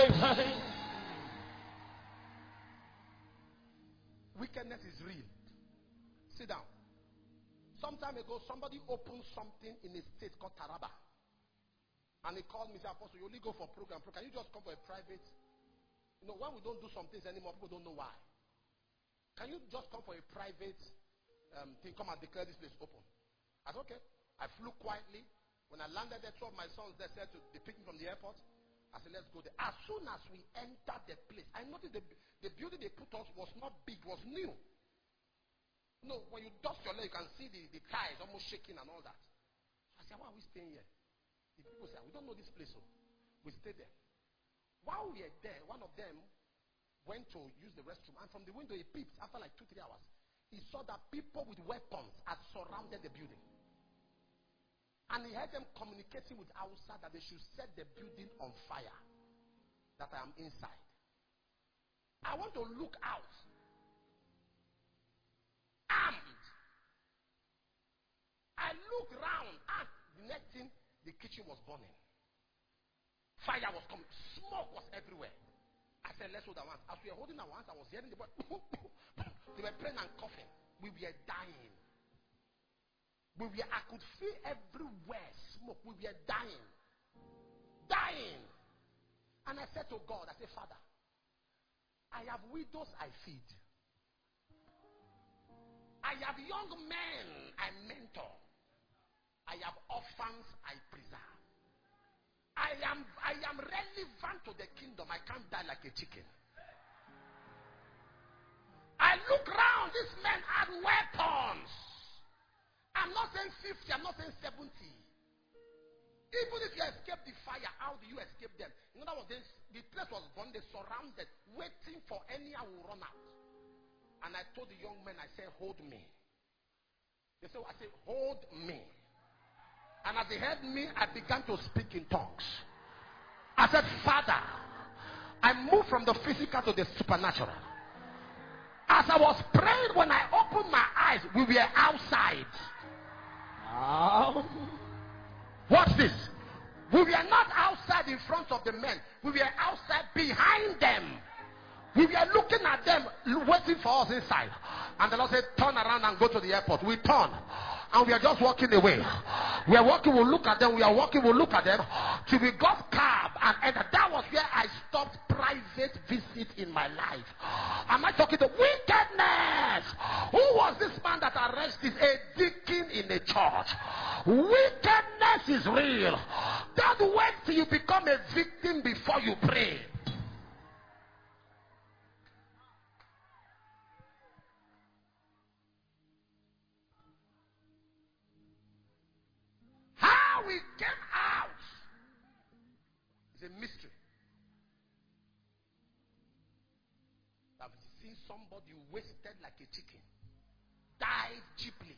Wickedness is real. Sit down. Some time ago, somebody opened something in a state called Taraba. And he called me and said, Apostle, you only go for program. Can you just come for a private? You know, when we don't do some things anymore, people don't know why. Can you just come for a private thing? Come and declare this place open. I said, okay. I flew quietly. When I landed there, 2 of my sons there said they picked me from the airport. I said, let's go there. As soon as we entered the place, I noticed the building they put us was not big, was new. No, when you dust your leg, you can see the ties almost shaking and all that. So I said, why are we staying here? The people said, we don't know this place. So we stayed there. While we were there, one of them went to use the restroom, and from the window he peeped after like 2-3 hours. He saw that people with weapons had surrounded the building. And he heard them communicating with Hausa that they should set the building on fire. That I am inside. I want to look out. Armed. I look round, and the next thing, the kitchen was burning. Fire was coming. Smoke was everywhere. I said, let's hold our hands. As we were holding our hands, I was hearing the boy. They were praying and coughing. We were dying. I could feel everywhere smoke. We were dying. Dying. And I said to God, I said, Father, I have widows I feed. I have young men I mentor. I have orphans I preserve. I am relevant to the kingdom. I can't die like a chicken. I look round, these men had weapons. I'm not saying 50, I'm not saying 70. Even if you escape the fire, how do you escape them? In other words, the place was burned, they surrounded, waiting for any I will run out. And I told the young men, I said, hold me. They said, I said, hold me. And as they heard me, I began to speak in tongues. I said, Father, I moved from the physical to the supernatural. As I was praying, when I opened my eyes, we were outside. Watch this. We were not outside in front of the men. We were outside behind them. We were looking at them, waiting for us inside. And the Lord said, turn around and go to the airport. We turn. And we are just walking away. We are walking, we'll look at them. We are walking, we'll look at them. Till we got cab and entered. That was where I stopped private visit in my life. Am I talking to wickedness? Who was this man that arrested a deacon in a church? Wickedness is real. Don't wait till you become a victim before you pray. How we came out is a mystery. I've seen somebody wasted like a chicken, died cheaply.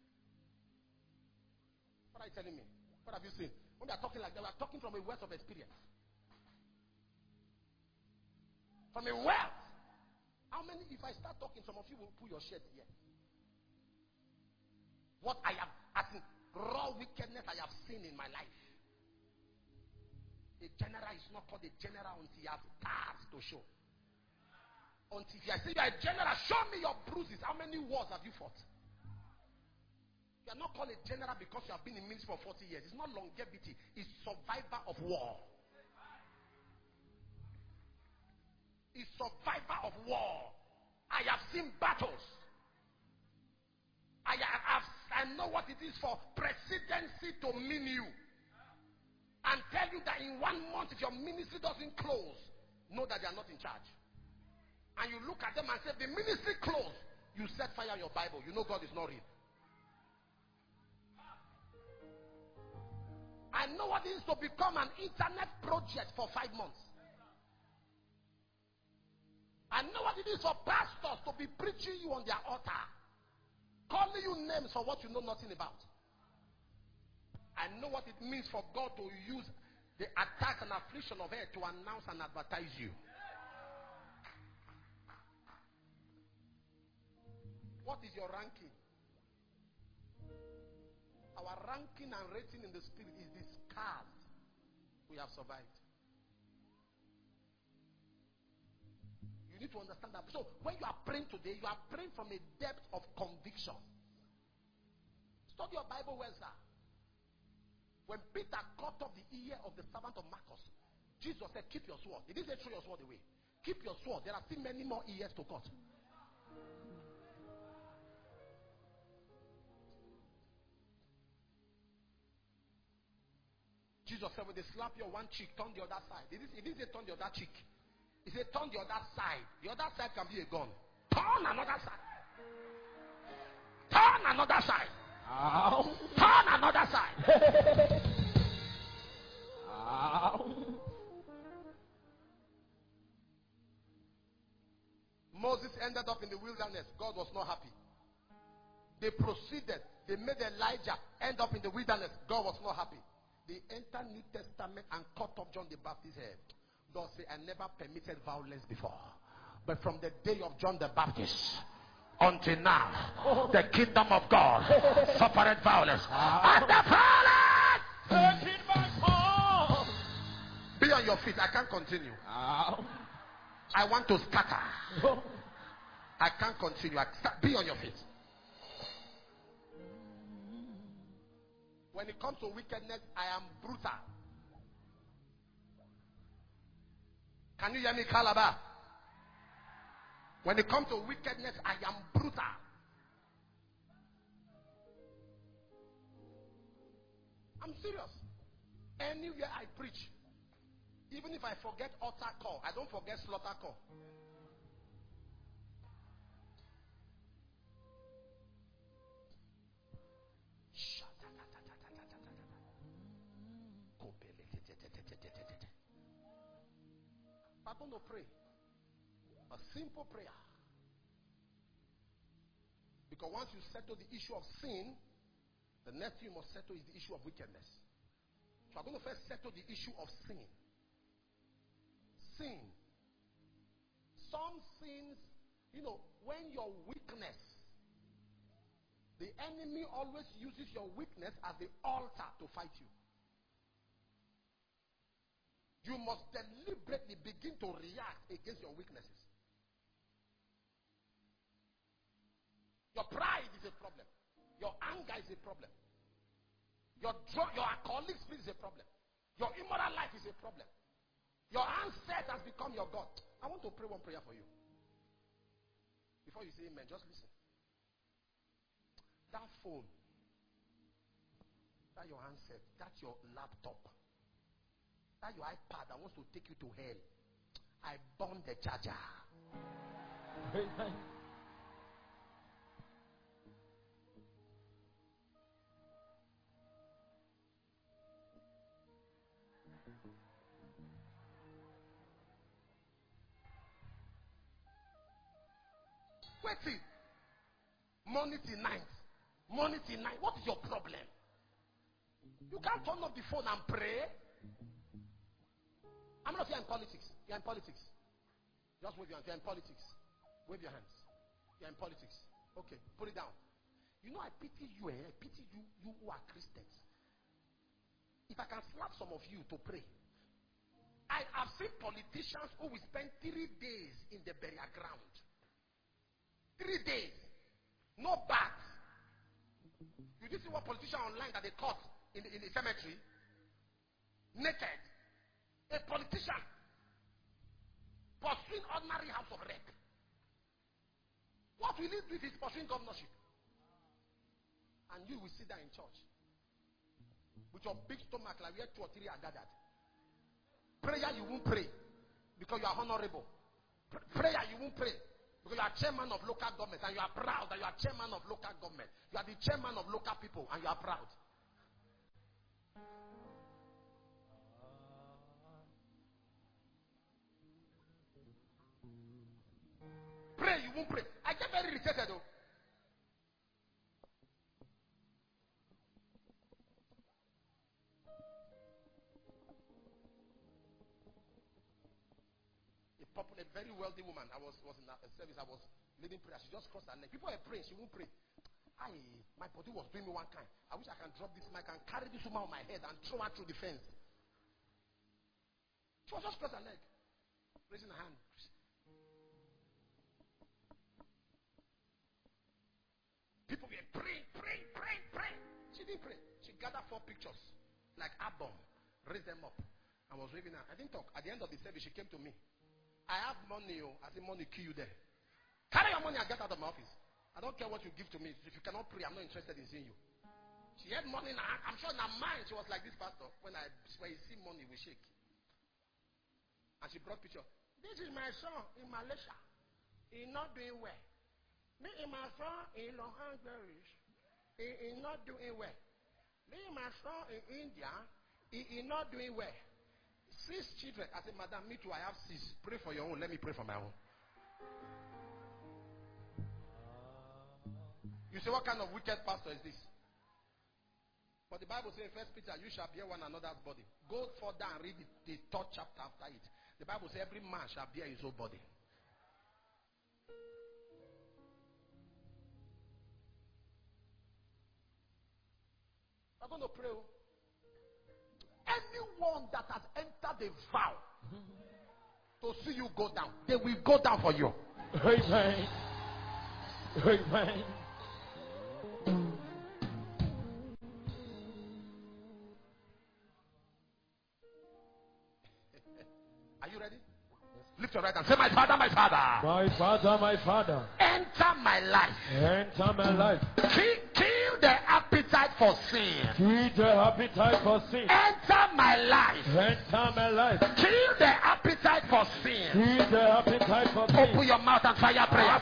What are you telling me? What have you seen? When we are talking like that, we are talking from a wealth of experience. From a wealth. How many, if I start talking, some of you will pull your shirt here. What I have, as in raw wickedness I have seen in my life. A general is not called a general until he has scars to show. Until I say you are a general, show me your bruises. How many wars have you fought? You are not called a general because you have been in ministry for 40 years. It's not longevity. It's survivor of war. It's survivor of war. I have seen battles. I know what it is for presidency to mean you. And tell you that in 1 month, if your ministry doesn't close, know that they are not in charge. And you look at them and say, the ministry closed. You set fire on your Bible. You know God is not real. I know what it is to become an internet project for 5 months. I know what it is for pastors to be preaching you on their altar, calling you names for what you know nothing about. I know what it means for God to use the attack and affliction of air to announce and advertise you. What is your ranking? Our ranking and rating in the spirit is discussed have survived. You need to understand that. So when you are praying today, you are praying from a depth of conviction. Study your Bible well, sir. When Peter cut off the ear of the servant of Marcus, Jesus said, keep your sword. He didn't say throw your sword away. Keep your sword. There are still many more ears to cut. Jesus said, when they slap your one cheek, turn the other side. He didn't say turn the other cheek. He said, turn the other side. The other side can be a gun. Turn another side. Turn another side. Ow. Turn another side. Ow. Moses ended up in the wilderness. God was not happy. They proceeded. They made Elijah end up in the wilderness. God was not happy. They entered New Testament and cut off John the Baptist's head. God said, I never permitted violence before. But from the day of John the Baptist until now, the kingdom of God suffered violence. And the violence taken by force. Be on your feet. I can't continue. I want to scatter. I can't continue. Be on your feet. When it comes to wickedness, I am brutal. Can you hear me, Calabar? When it comes to wickedness, I am brutal. I'm serious. Anywhere I preach, even if I forget altar call, I don't forget slaughter call. I'm going to pray a simple prayer, because once you settle the issue of sin, the next thing you must settle is the issue of wickedness. So I'm going to first settle the issue of sin. Sin. Some sins, when your weakness, the enemy always uses your weakness as the altar to fight you. You must deliberately begin to react against your weaknesses. Your pride is a problem. Your anger is a problem. Your alcoholic spirit is a problem. Your immoral life is a problem. Your handset has become your God. I want to pray one prayer for you. Before you say amen, just listen. That phone, that your handset, that's your laptop, that your iPad that wants to take you to hell, I burn the charger. Wait till morning till night. Morning till night. What is your problem? You can't turn off the phone and pray. I'm not here in politics. You're in politics. Just wave your hands. You're in politics. Wave your hands. You're in politics. Okay, put it down. I pity you. I pity you who are Christians. If I can slap some of you to pray. I have seen politicians who will spend 3 days in the burial ground. 3 days. No bath. You did see one politician online that they caught in the cemetery? Naked. A politician pursuing ordinary house of rec. What will he do if he's pursuing governorship? And you will sit there in church with your big stomach like where 2 or 3 are gathered. Prayer you won't pray because you are honorable. Prayer you won't pray because you are chairman of local government and you are proud that you are chairman of local government. You are the chairman of local people and you are proud. Pray, you won't pray. I get very irritated though. A very wealthy woman. I was in a service. I was leading prayer. She just crossed her leg. People were praying. She won't pray. My body was doing me one kind. I wish I can drop this mic and carry this woman on my head and throw her through the fence. She was just crossing her leg, raising her hand. People were praying. She didn't pray. She gathered 4 pictures, like album, raised them up, and was waving her. I didn't talk. At the end of the service, she came to me. I have money. I said, money, kill you there. Carry your money and get out of my office. I don't care what you give to me. If you cannot pray, I'm not interested in seeing you. She had money in her hand. I'm sure in her mind she was like this, pastor. When you see money, we shake. And she brought picture. This is my son in Malaysia. He's not doing well. Me and my son in Los Angeles. He is not doing well. Me and my son in India. He is not doing well. 6 children. I said, Madam, me too. I have 6. Pray for your own. Let me pray for my own. You say, what kind of wicked pastor is this? But the Bible says, 1 Peter, you shall bear one another's body. Go further and read the 3rd chapter after it. The Bible says, every man shall bear his own body. I'm going to pray. Anyone that has entered a vow to see you go down, they will go down for you. Amen. Amen. Are you ready? Lift your right hand. Say, my Father, my Father. My Father, my Father. Enter my life. Enter my life. Kill the appetite for sin. Kill the appetite for sin. Enter my life. Enter my life. Kill the appetite for sin. Kill the appetite for sin. Open your mouth and fire prayer.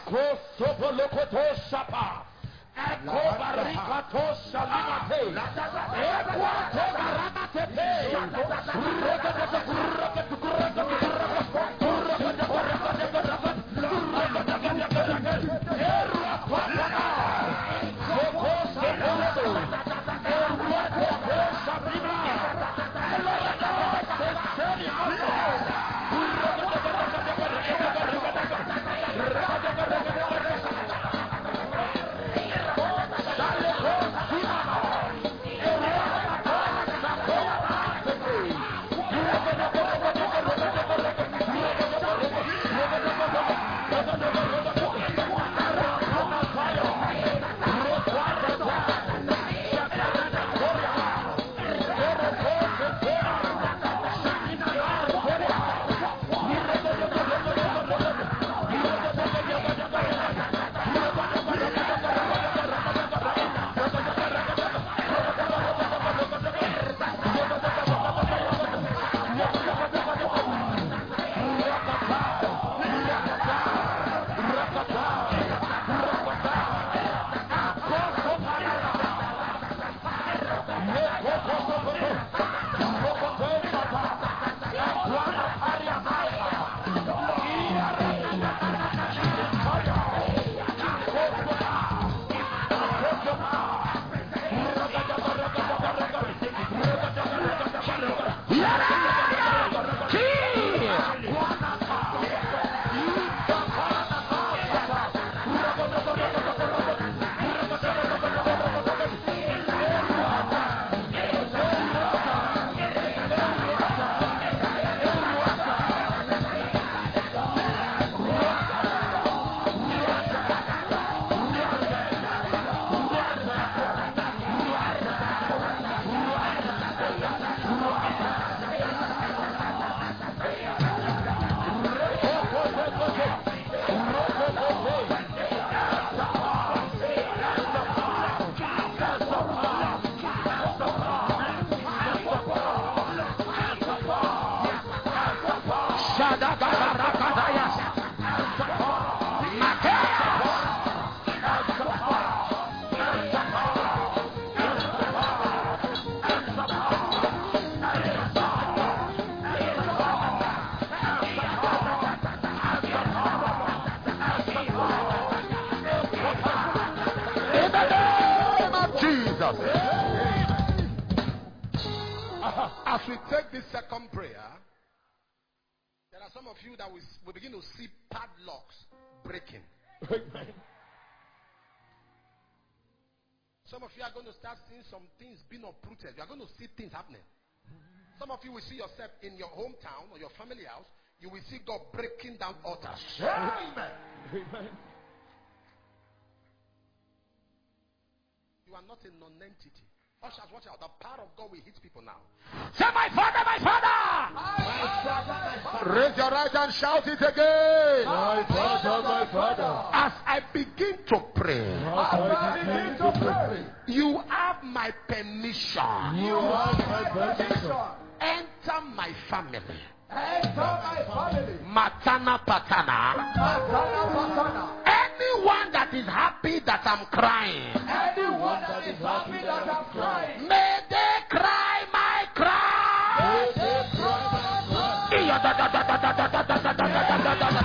As we take this second prayer, there are some of you that we begin to see padlocks breaking. Some of you are going to start seeing some things being uprooted. You are going to see things happening. Some of you will see yourself in your hometown or your family house. You will see God breaking down altars. Amen. Amen. You are not a non-entity. Ushers, watch out. The power of God will hit people now. Say, my Father, my Father. My Father, my Father. Raise your right hand, shout it again. My Father, my Father. As I begin to pray, you have my permission. You have my permission. Enter my family. Enter my family. Matana patana. Matana patana. Anyone that is happy that I'm crying, Anyone that is happy that I'm crying, may they cry my cry. may they cry my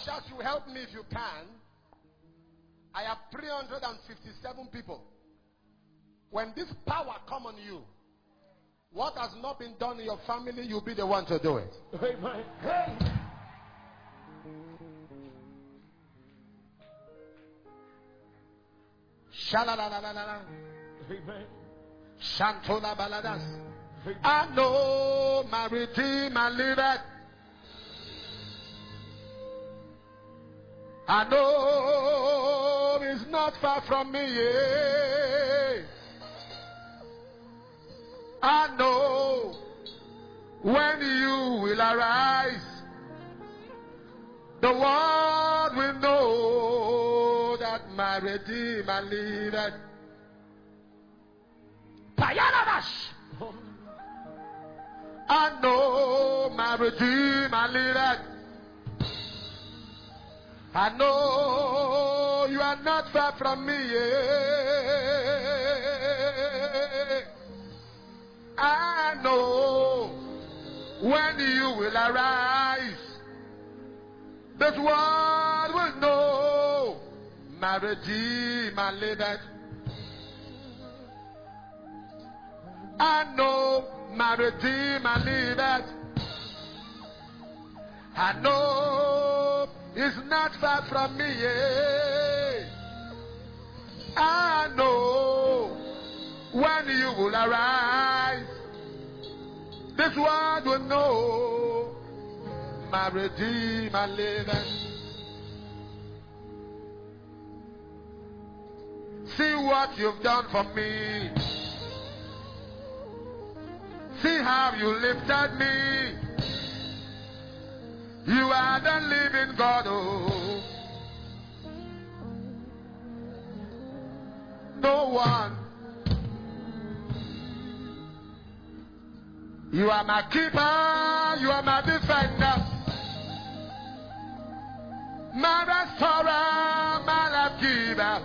Ushers, you help me if you can. I have 357 people. When this power come on you, what has not been done in your family, you'll be the one to do it. Amen. Hey. Shalalalalala. Amen. Shantola baladas. I know my Redeemer liveth. I know he's not far from me. Yeah. I know when you will arise, the world will know that my Redeemer liveth. Payanabash. I know my Redeemer liveth. I know you are not far from me. Yeah. I know when you will arise, this world will know my Redeemer liveth. I know my Redeemer liveth. I know he's not far from me. Yeah. I know when you will arise, this world will know my Redeemer liveth. See what you've done for me. See how you lifted me. You are the living God. Oh, no one. You are my keeper, you are my defender, my restorer, my life giver.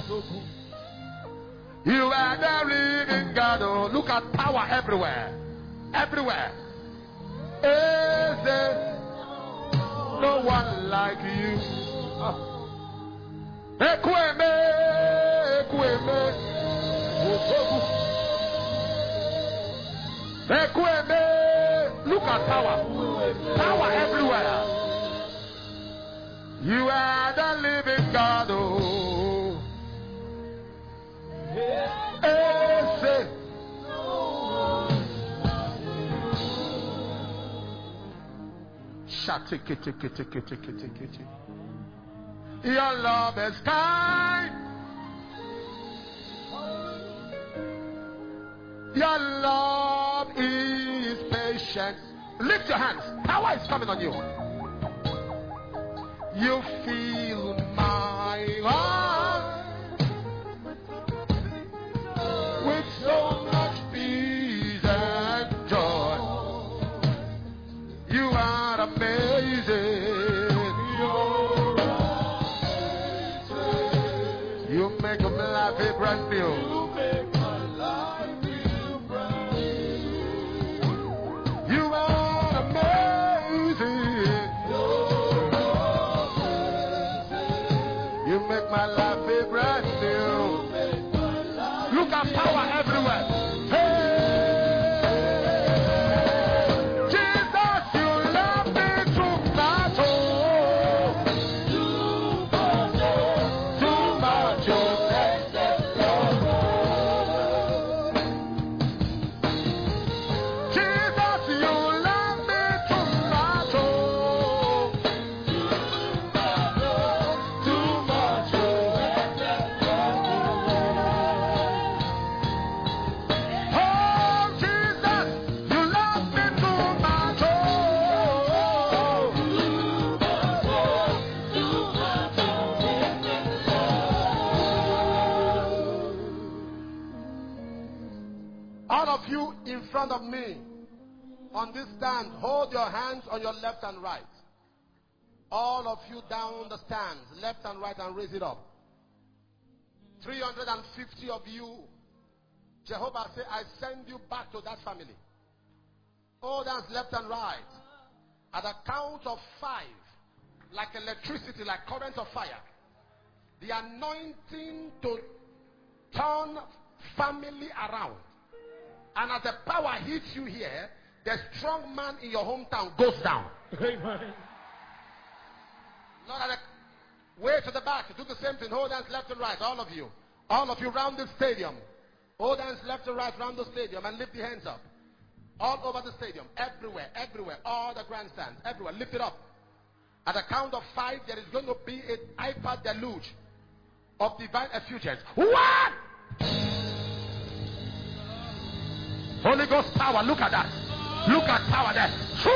You are the living God. Oh, look at power everywhere. Everywhere. Is there no one like you? Ekweme, Ekweme. Look at power. Power everywhere. You are the living God. Oh. Your love is kind. Your love is patient. Lift your hands. Power is coming on you. You feel my heart with so much peace and joy. You are amazing. You make my life brand new. Make my life be brand new. Look at power everywhere. Hey, Jesus, you love me too much. Too much. Jesus, you love me too much. All of you in front of me on this stand, hold your hands on your left and right. All of you down the stands, left and right, and raise it up. 350 of you, Jehovah say, I send you back to that family. Hold hands left and right. At the count of 5, like electricity, like current of fire. The anointing to turn family around. And as the power hits you here, the strong man in your hometown goes down. Amen. Not at the way to the back. Do the same thing. Hold hands left and right. All of you. All of you round the stadium. Hold hands left and right round the stadium and lift the hands up. All over the stadium. Everywhere. Everywhere. All the grandstands. Everywhere. Lift it up. At the count of 5, there is going to be an iPad deluge of divine effulgence. 1! Holy Ghost power. Look at that. Look at power there.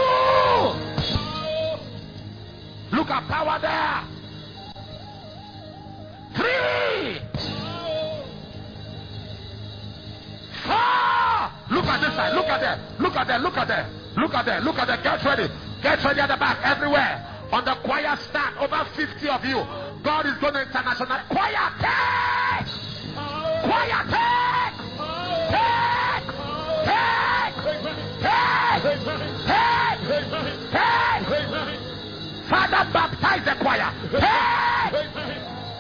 2! Look at power there. 3! 4! Look at this side. Look at there. Look at there. Look at there. Look at there. Look at there. Get ready. Get ready at the back. Everywhere. On the choir stand. Over 50 of you. God is going to international. Choir take. Choir take. Take. Take. Father, baptize the choir. Take.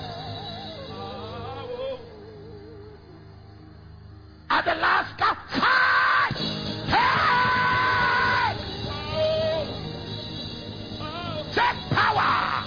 At the last count, 5. Take. Take power.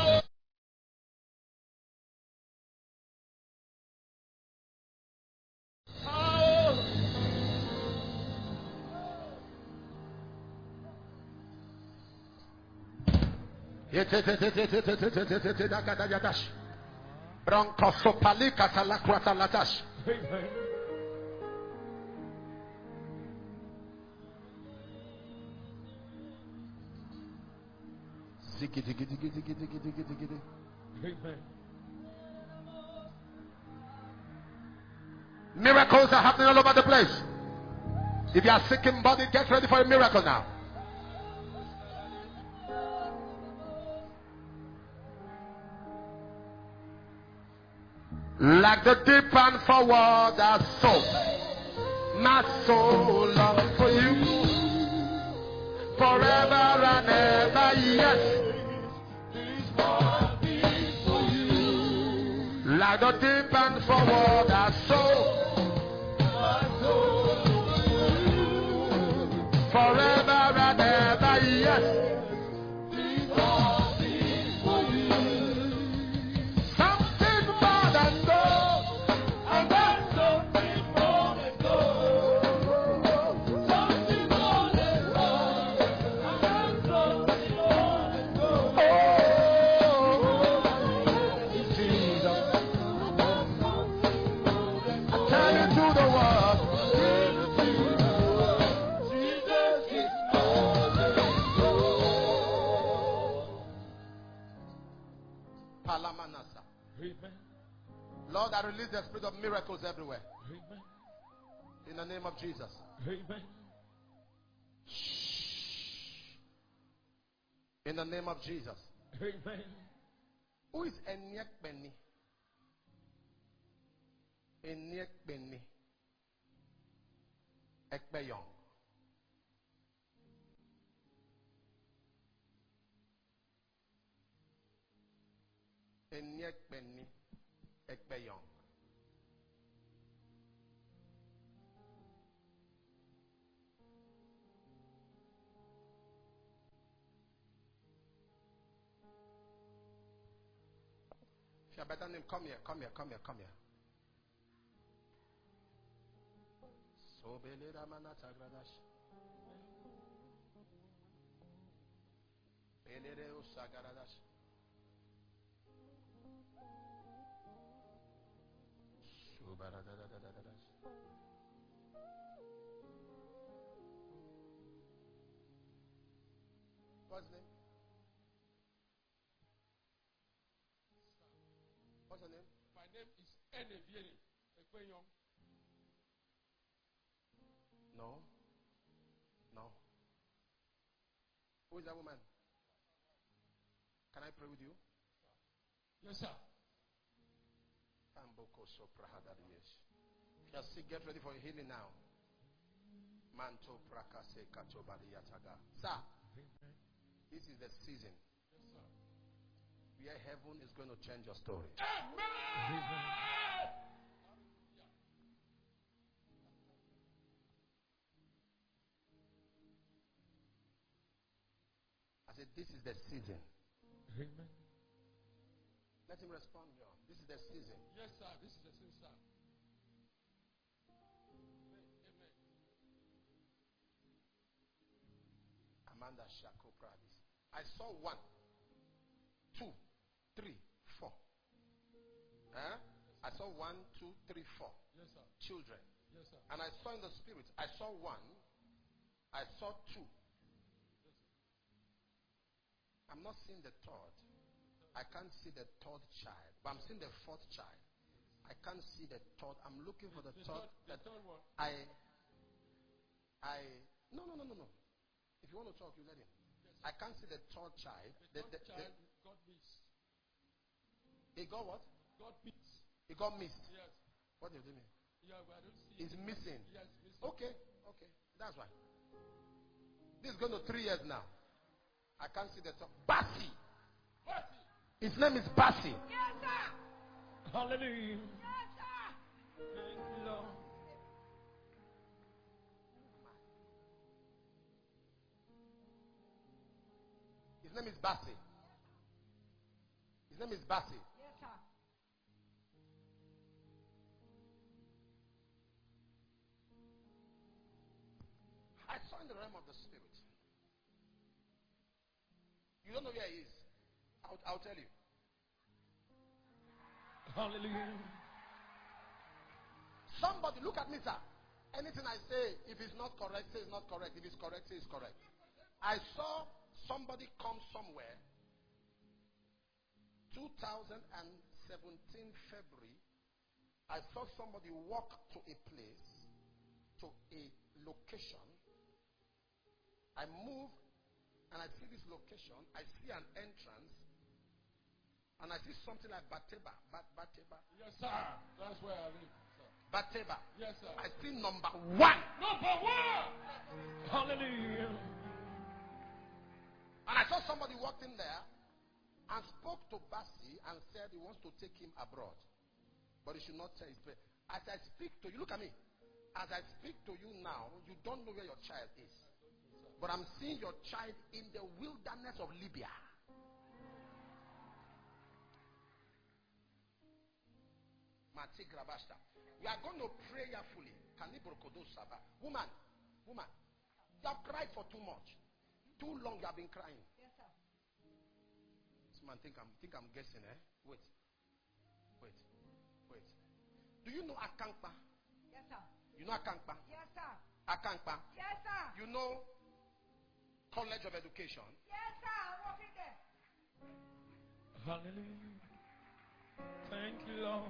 Miracles are happening all over the place. If you are sick in body, get ready for a miracle now. Like the deep and forward as soul, my soul longs for you forever and ever. Yes, like the deep and forward as soul, forever and ever. Yes. Lord, I release the spirit of miracles everywhere. Amen. In the name of Jesus. Amen. In the name of Jesus. Amen. Who is Eniek Benny? Eniek Benny. Ekbeyong. Eniek Benny. Ekbeyong. If you have better name, come here, come here, come here, come here. Sobele Ramana Tagradash. Belere Usagaradash. What's his name? What's her name? My name is Enevieni Ekwenyong. No. No. Who is that woman? Can I pray with you? Yes, sir. If you are sick, get ready for healing now. Manto prakase katobari yataga. Sir, this is the season. Yes, sir. where heaven is going to change your story. I said, this is the season. Amen. Let him respond, John. This is the season. Yes, sir. This is the season, sir. Amen. Amanda Shako Pravis. I saw 1, 2, 3, 4. Huh? I saw 1, 2, 3, 4. Yes, sir. Children. Yes, sir. And I saw in the spirit, I saw 1, I saw 2. Yes, sir. I'm not seeing the third. I can't see the third child, but I'm seeing the fourth child. I can't see the third. I'm looking for the third. The third one. No. If you want to talk, you let him. Yes, I can't see the third child. the third child got missed. He got what? Got missed. He got missed. Yes. What do you mean? Yeah, but I don't see. He's missing. Yes, missing. Okay. That's right. This is going to 3 years now. I can't see the third. Basi. Basi. His name is Basi. Yes, sir. Hallelujah. Yes, sir. Thank you, Lord. His name is Basi. His name is Basi. Yes, sir. I saw in the realm of the spirit. You don't know where he is. I'll tell you. Hallelujah. Somebody, look at me, sir. Anything I say, if it's not correct, say it's not correct. If it's correct, say it's correct. I saw somebody come somewhere. 2017 February, I saw somebody walk to a place, to a location. I move and I see this location. I see an entrance. And I see something like Bateba. Bateba. Yes, sir. That's where I live, sir. Bateba. Yes, sir. I see number 1. Number 1. Hallelujah. And I saw somebody walked in there and spoke to Basi and said he wants to take him abroad. But he should not tell his parents. As I speak to you, look at me. As I speak to you now, you don't know where your child is. But I'm seeing your child in the wilderness of Libya. We are going to pray prayerfully. Woman, you have cried for too much. Too long you have been crying. Yes, sir. This man think I'm guessing, eh? Wait. Do you know Akankpa? Yes, sir. You know Akankpa? Yes, sir. Akankpa? Yes, sir. You know College of Education? Yes, sir. I'm working there. Hallelujah. Thank you, Lord.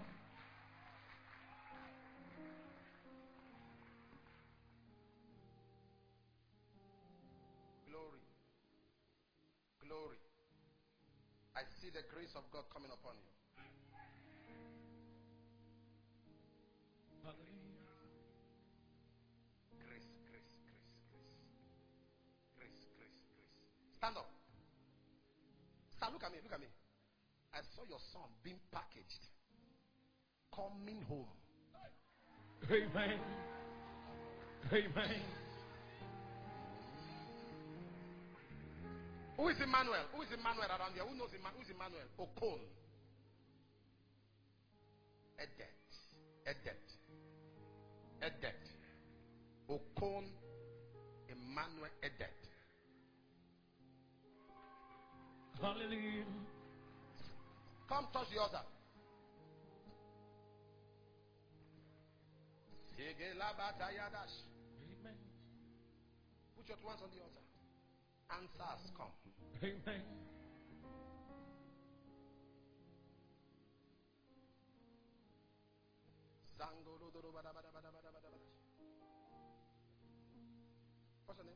Glory. I see the grace of God coming upon you. Hallelujah. Grace. Stand up. Look at me. I saw your son being packaged, coming home. Amen. Who is Emmanuel? Who is Emmanuel around here? Who knows who's Emmanuel? Okon. Edet. Okon. Emmanuel Edet. Hallelujah. Come touch the altar. Amen. Put your hands on the altar. Answers come. Amen. What's your name?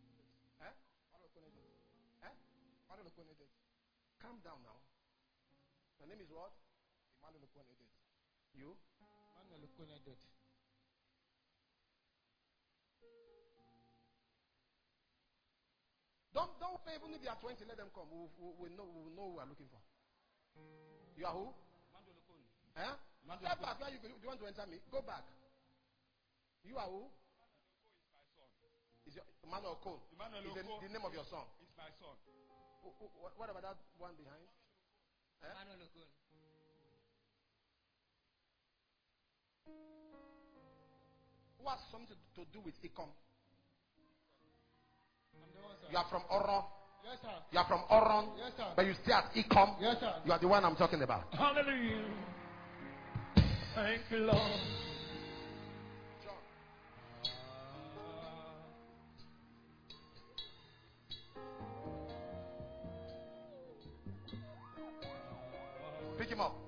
Calm down now. Your name is what? You? Don't pay even if they are 20. Let them come. We know who we are looking for. You are who? Eh? Step back. Where you do you want to enter me? Go back. You are who? Is your Emmanuel Okon? Is the name of your son? It's my son. What about that one behind? Eh? Emmanuel Okon. Who has something to do with Ikom? I'm the one, sir. You are from Oro. Yes, sir. You are from Oron. Yes, sir. But you stay at Ikom. Yes, sir. You are the one I'm talking about. Hallelujah. Thank you, Lord. John. Pick him up.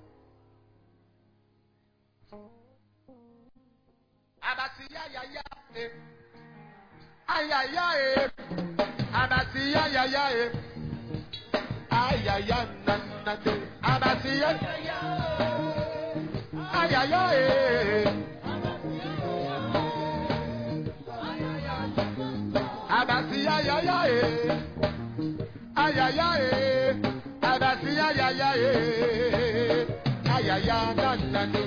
Abasi ya ya ya eh. Ayaya eh. Abasi ya ya ya eh. Ayaya na na de. Abasi ya ya ya. Ayaya eh. Abasi ya ya ya eh. Ayaya eh. Abasi ya ya ya eh. Ayaya na na de.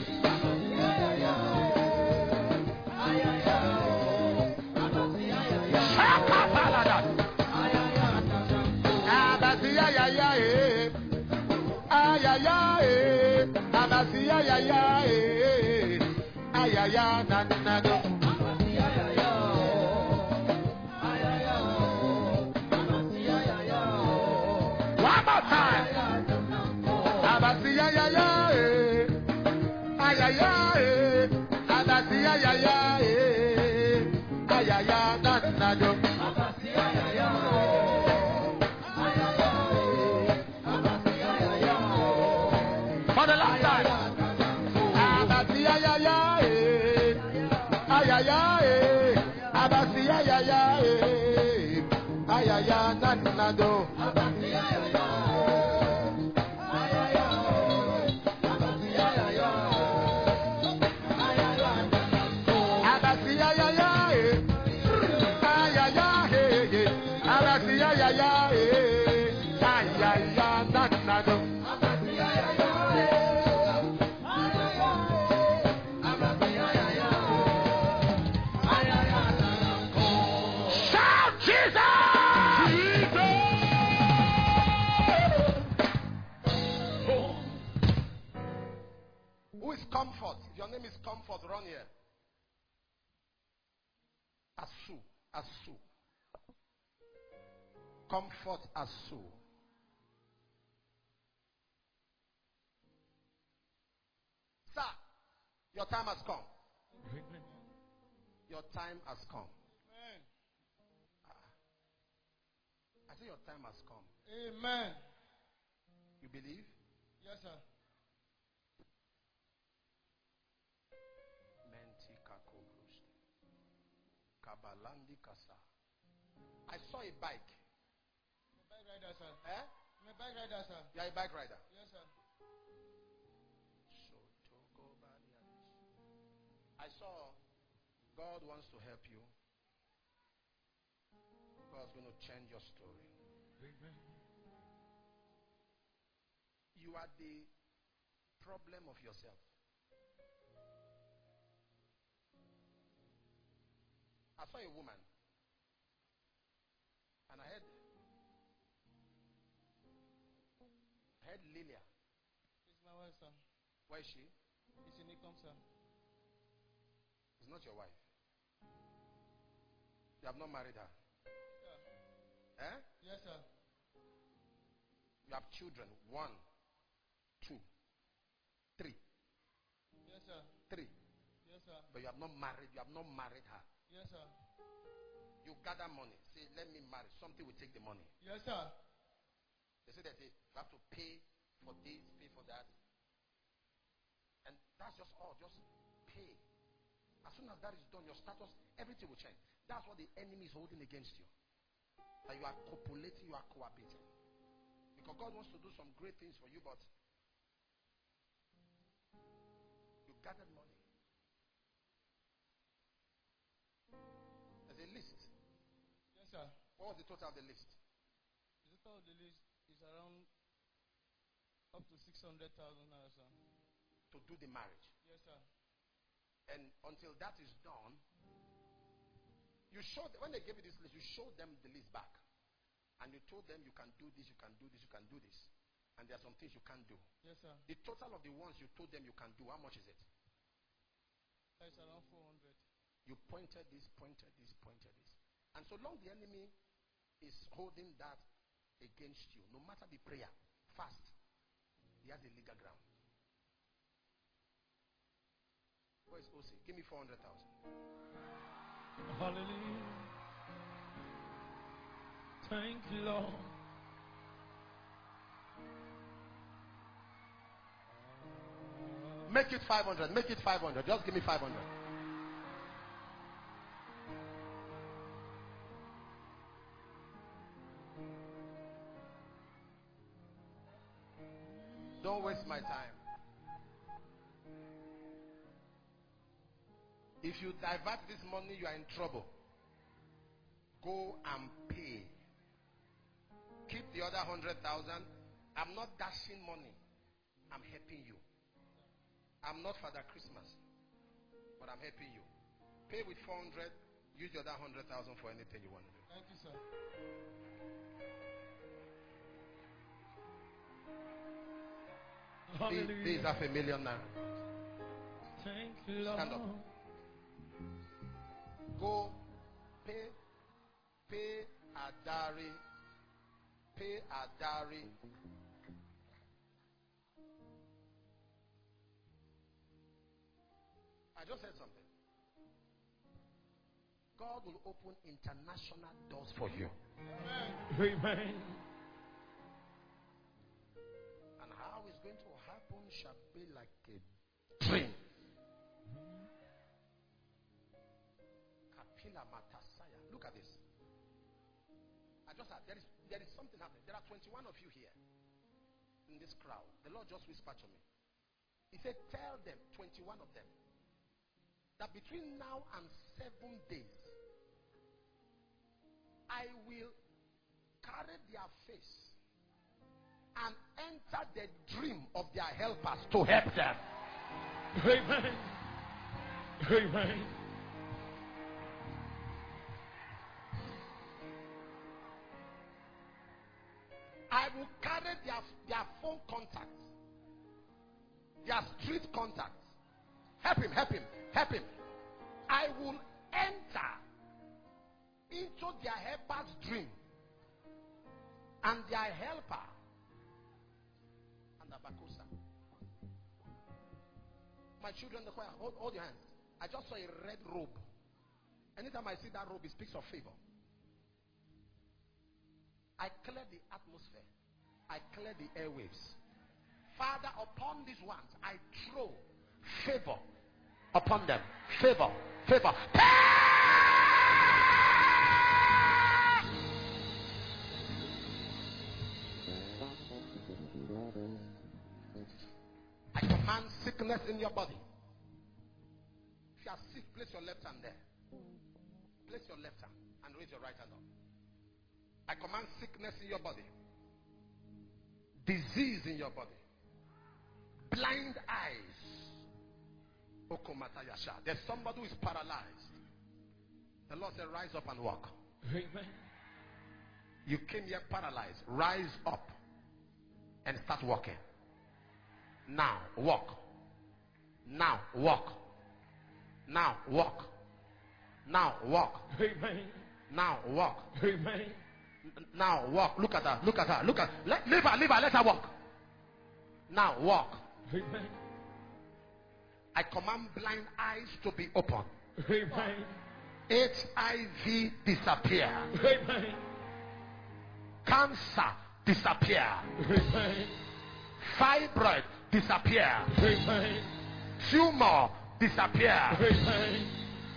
One more time. For the last time. Who is Comfort? If your name is Comfort, run here. Asu. Asu. Comfort Asu. Sir, your time has come. Your time has come. Amen. I say your time has come. Amen. You believe? Yes, sir. I saw a bike. I'm a bike rider, sir. Eh? I'm a bike rider, sir. You are a bike rider. Yes, sir. I saw God wants to help you. God's going to change your story. Amen. You are the problem of yourself. I saw a woman, and I heard Lilia. It's my wife, sir. Where is she? It's in Ikom, sir. It's not your wife. You have not married her. Yeah. Eh? Yes, sir. You have children. 1, 2, 3. Yes, sir. 3. Yes, sir. But you have not married. You have not married her. Yes, sir. You gather money. Say, let me marry. Something will take the money. Yes, sir. They say that you have to pay for this, pay for that. And that's just all. Just pay. As soon as that is done, your status, everything will change. That's what the enemy is holding against you. That you are copulating, you are cohabiting. Because God wants to do some great things for you, but you gathered money. There's a list. Yes, sir. What was the total of the list? The total of the list is around Up to 600,000 naira, sir. to do the marriage. Yes, sir. And until that is done, you showed, when they gave you this list, you showed them the list back. And you told them you can do this, you can do this, you can do this. And there are some things you can't do. Yes, sir. The total of the ones you told them you can do, how much is it? It's around 400. You pointed this, pointed this, pointed this. And so long the enemy is holding that against you, no matter the prayer, fast, he has a legal ground. Where is OC? Give me 400,000. Hallelujah. Thank you, Lord. Make it 500. Make it 500. Just give me 500. Don't waste my time. If you divert this money, you are in trouble. Go and pay. Keep the other 100,000. I'm not dashing money. I'm helping you. I'm not Father Christmas, but I'm helping you. Pay with 400. Use the other 100,000 for anything you want to do. Thank you, sir. Hallelujah. These are $1 million now. Thank you, Lord. Stand up. Go pay Adari. Pay Adari. I just said something. God will open international doors for you. Amen. And how it's going to happen shall be like a dream. Kapila Matasaya. Look at this. I just said there is something happening. There are 21 of you here in this crowd. The Lord just whispered to me. He said, tell them, 21 of them, that between now and 7 days, I will carry their face and enter the dream of their helpers to help them. Amen. Amen. I will carry their phone contacts, their street contacts. Help him, help him, help him. I will enter into their helper's dream. And their helper. And the Bakusa. My children, the choir, hold your hands. I just saw a red robe. Anytime I see that robe, it speaks of favor. I clear the atmosphere. I clear the airwaves. Father, upon these ones, I throw favor upon them. Favor. Favor. I command sickness in your body. If you are sick, place your left hand there. Place your left hand and raise your right hand up. I command sickness in your body. Disease in your body. Blind eyes. Okomatayasha. There's somebody who is paralyzed. The Lord said, rise up and walk. Amen. You came here paralyzed. Rise up and start walking. Now walk. Now walk. Now walk. Now walk. Amen. Now walk. Amen. Now walk. Look at her. Look at her. Look at her. Leave her. Leave her. Let her walk. Now walk. Amen. I command blind eyes to be open. Amen. HIV disappear. Amen. Cancer disappear. Amen. Fibroid disappear. Amen. Tumor disappear. Amen.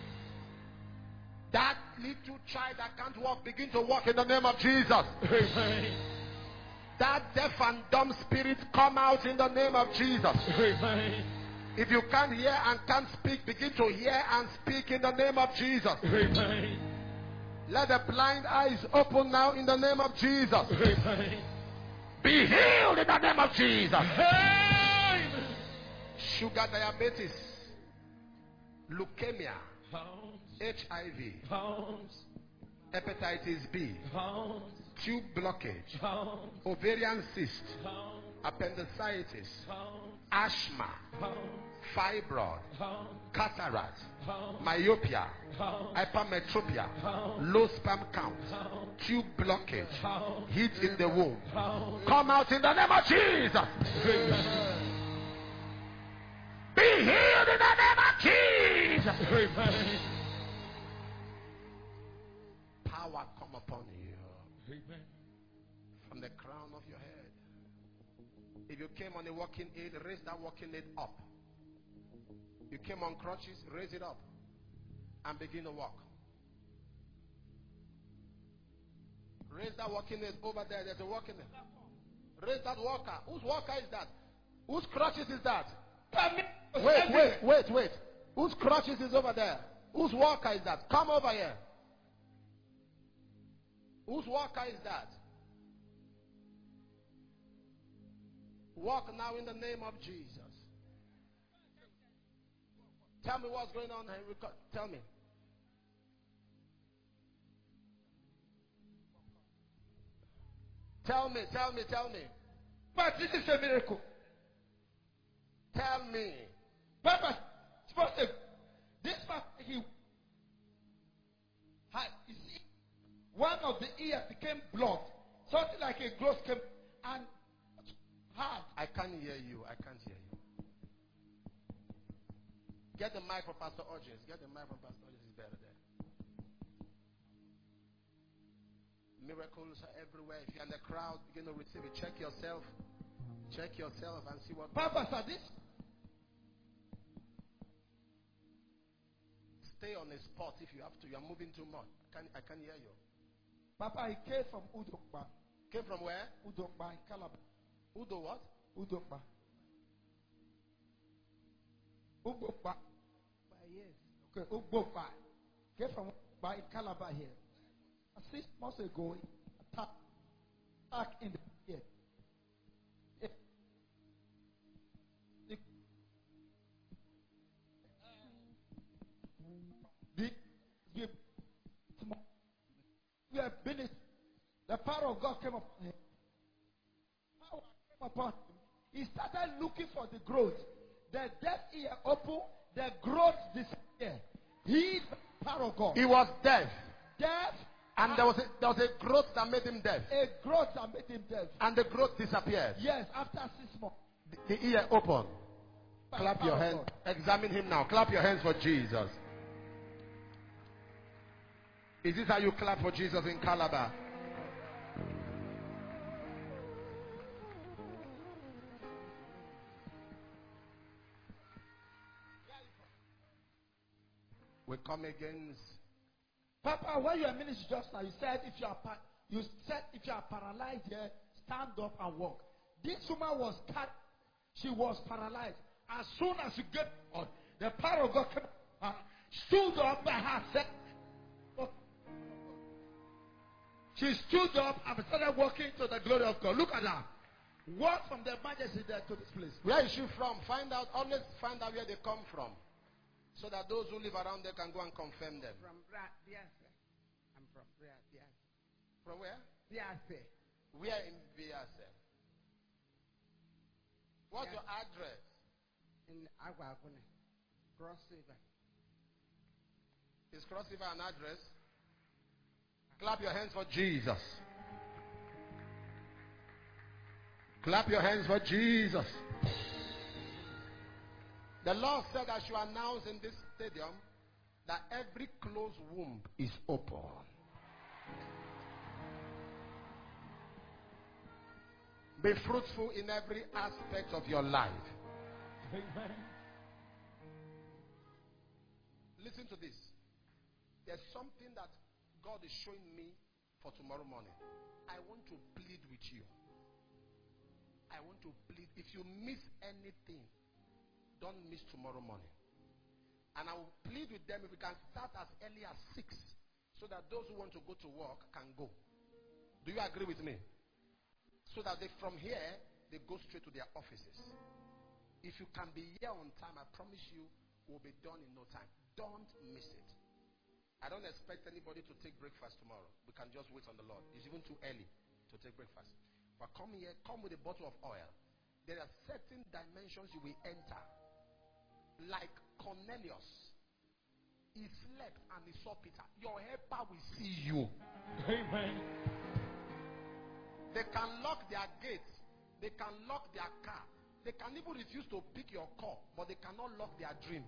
That little child that can't walk, begin to walk in the name of Jesus. Amen. That deaf and dumb spirit, come out in the name of Jesus. Amen. If you can't hear and can't speak, begin to hear and speak in the name of Jesus. Amen. Let the blind eyes open now in the name of Jesus. Amen. Be healed in the name of Jesus. Amen. Sugar diabetes, leukemia, Bounce. HIV, Bounce. hepatitis B, Bounce. tube blockage, Bounce. ovarian cyst, Bounce. appendicitis, Bounce. asthma, Bounce. fibroid, Bounce. cataract, Bounce. myopia, Bounce. hypermetropia, Bounce. low sperm count, Bounce. tube blockage, Bounce. heat in the womb. Bounce. Come out in the name of Jesus. Amen. Be healed in the name of Jesus. Amen. Power come upon you Amen. from the crown of your head. If you came on a walking aid, raise that walking aid up. You came on crutches, raise it up and begin to walk. Raise that walking aid over there. There's a walking aid. Raise that walker. Whose walker is that? Whose crutches is that? Wait. Whose crutches is over there? Whose walker is that? Come over here. Whose walker is that? Walk now in the name of Jesus. Tell me what's going on here. Tell me. Tell me. But this is a miracle. Tell me. Papa, this man, you see, one of the ears became blocked. Something like a growth came and hard. I can't hear you. Get the mic from Pastor Urgence. It's better there. Miracles are everywhere. If you're in the crowd, begin to receive it. Check yourself and see what. Papa said this. Stay on a spot if you have to. You're moving too much. I can't hear you. Papa, he came from Udokba. Came from where? Udokba in Calabar. Udo what? Udokba. Ugokba. Yes. Okay, Ugokba. Came from Ugokba in Calabar here. 6 months ago, attack in the ear. We have been it. The power of God came upon him. Power came upon him. He started looking for the growth. The deaf ear opened, the growth disappeared. He, the power of God. He was deaf. Deaf. And there was a growth that made him deaf. A growth that made him deaf. And the growth disappeared. Yes, after 6 months. The ear opened. By Clap the your power of hands. God. Examine him now. Clap your hands for Jesus. Is this how you clap for Jesus in Calabar? We come against. Papa, when you are ministering just now, you said if you are paralyzed here, stand up and walk. This woman was cut. She was paralyzed. As soon as you get on, the power of God came, stood up by herself. She stood up and started walking to the glory of God. Look at her. Walk from the majesty there to this place. Where is she from? Always find out where they come from. So that those who live around there can go and confirm them. From Biase. I'm from Biase. From where? Biase. Where in Biase? What's Yeah. your address? In Aguagune. Cross River. Is Cross River an address? Clap your hands for Jesus. Clap your hands for Jesus. The Lord said I should announce in this stadium that every closed womb is open. Be fruitful in every aspect of your life. Amen. Listen to this. There's something that God is showing me for tomorrow morning. I want to plead with you. I want to plead. If you miss anything, don't miss tomorrow morning. And I will plead with them if we can start as early as 6 so that those who want to go to work can go. Do you agree with me? So that from here, they go straight to their offices. If you can be here on time, I promise you, we'll be done in no time. Don't miss it. I don't expect anybody to take breakfast tomorrow. We can just wait on the Lord. It's even too early to take breakfast. But come here, come with a bottle of oil. There are certain dimensions you will enter. Like Cornelius. He slept and he saw Peter. Your helper will see you. Amen. They can lock their gates. They can lock their car. They can even refuse to pick your call, but they cannot lock their dream.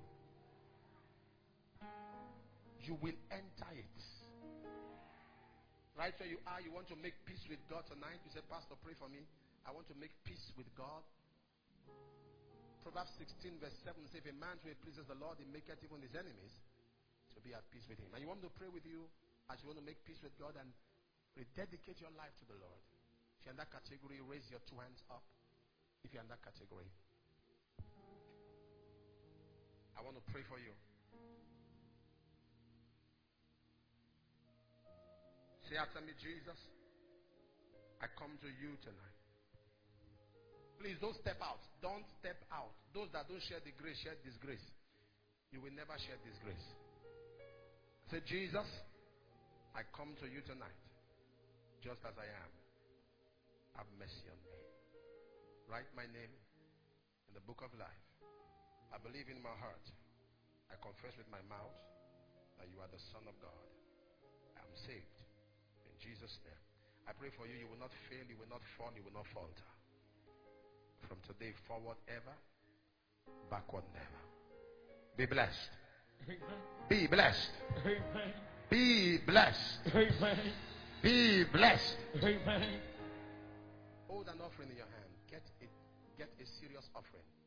You will enter it. Right where you are, you want to make peace with God tonight. You say, Pastor, pray for me. I want to make peace with God. Proverbs 16 verse 7 says, if a man's way pleases the Lord, he maketh even his enemies to be at peace with him. And you want me to pray with you as you want to make peace with God and rededicate your life to the Lord. If you're in that category, raise your two hands up. If you're in that category, I want to pray for you. Say after me, Jesus, I come to you tonight. Please don't step out. Don't step out. Those that don't share the grace, share disgrace. You will never share disgrace. Say, Jesus, I come to you tonight, just as I am. Have mercy on me. Write my name in the book of life. I believe in my heart. I confess with my mouth that you are the Son of God. I am saved. In Jesus' name. I pray for you. You will not fail. You will not fall. You will not falter. From today forward ever. Backward never. Be blessed. Amen. Be blessed. Amen. Be blessed. Amen. Be blessed. Amen. Hold an offering in your hand. Get a serious offering.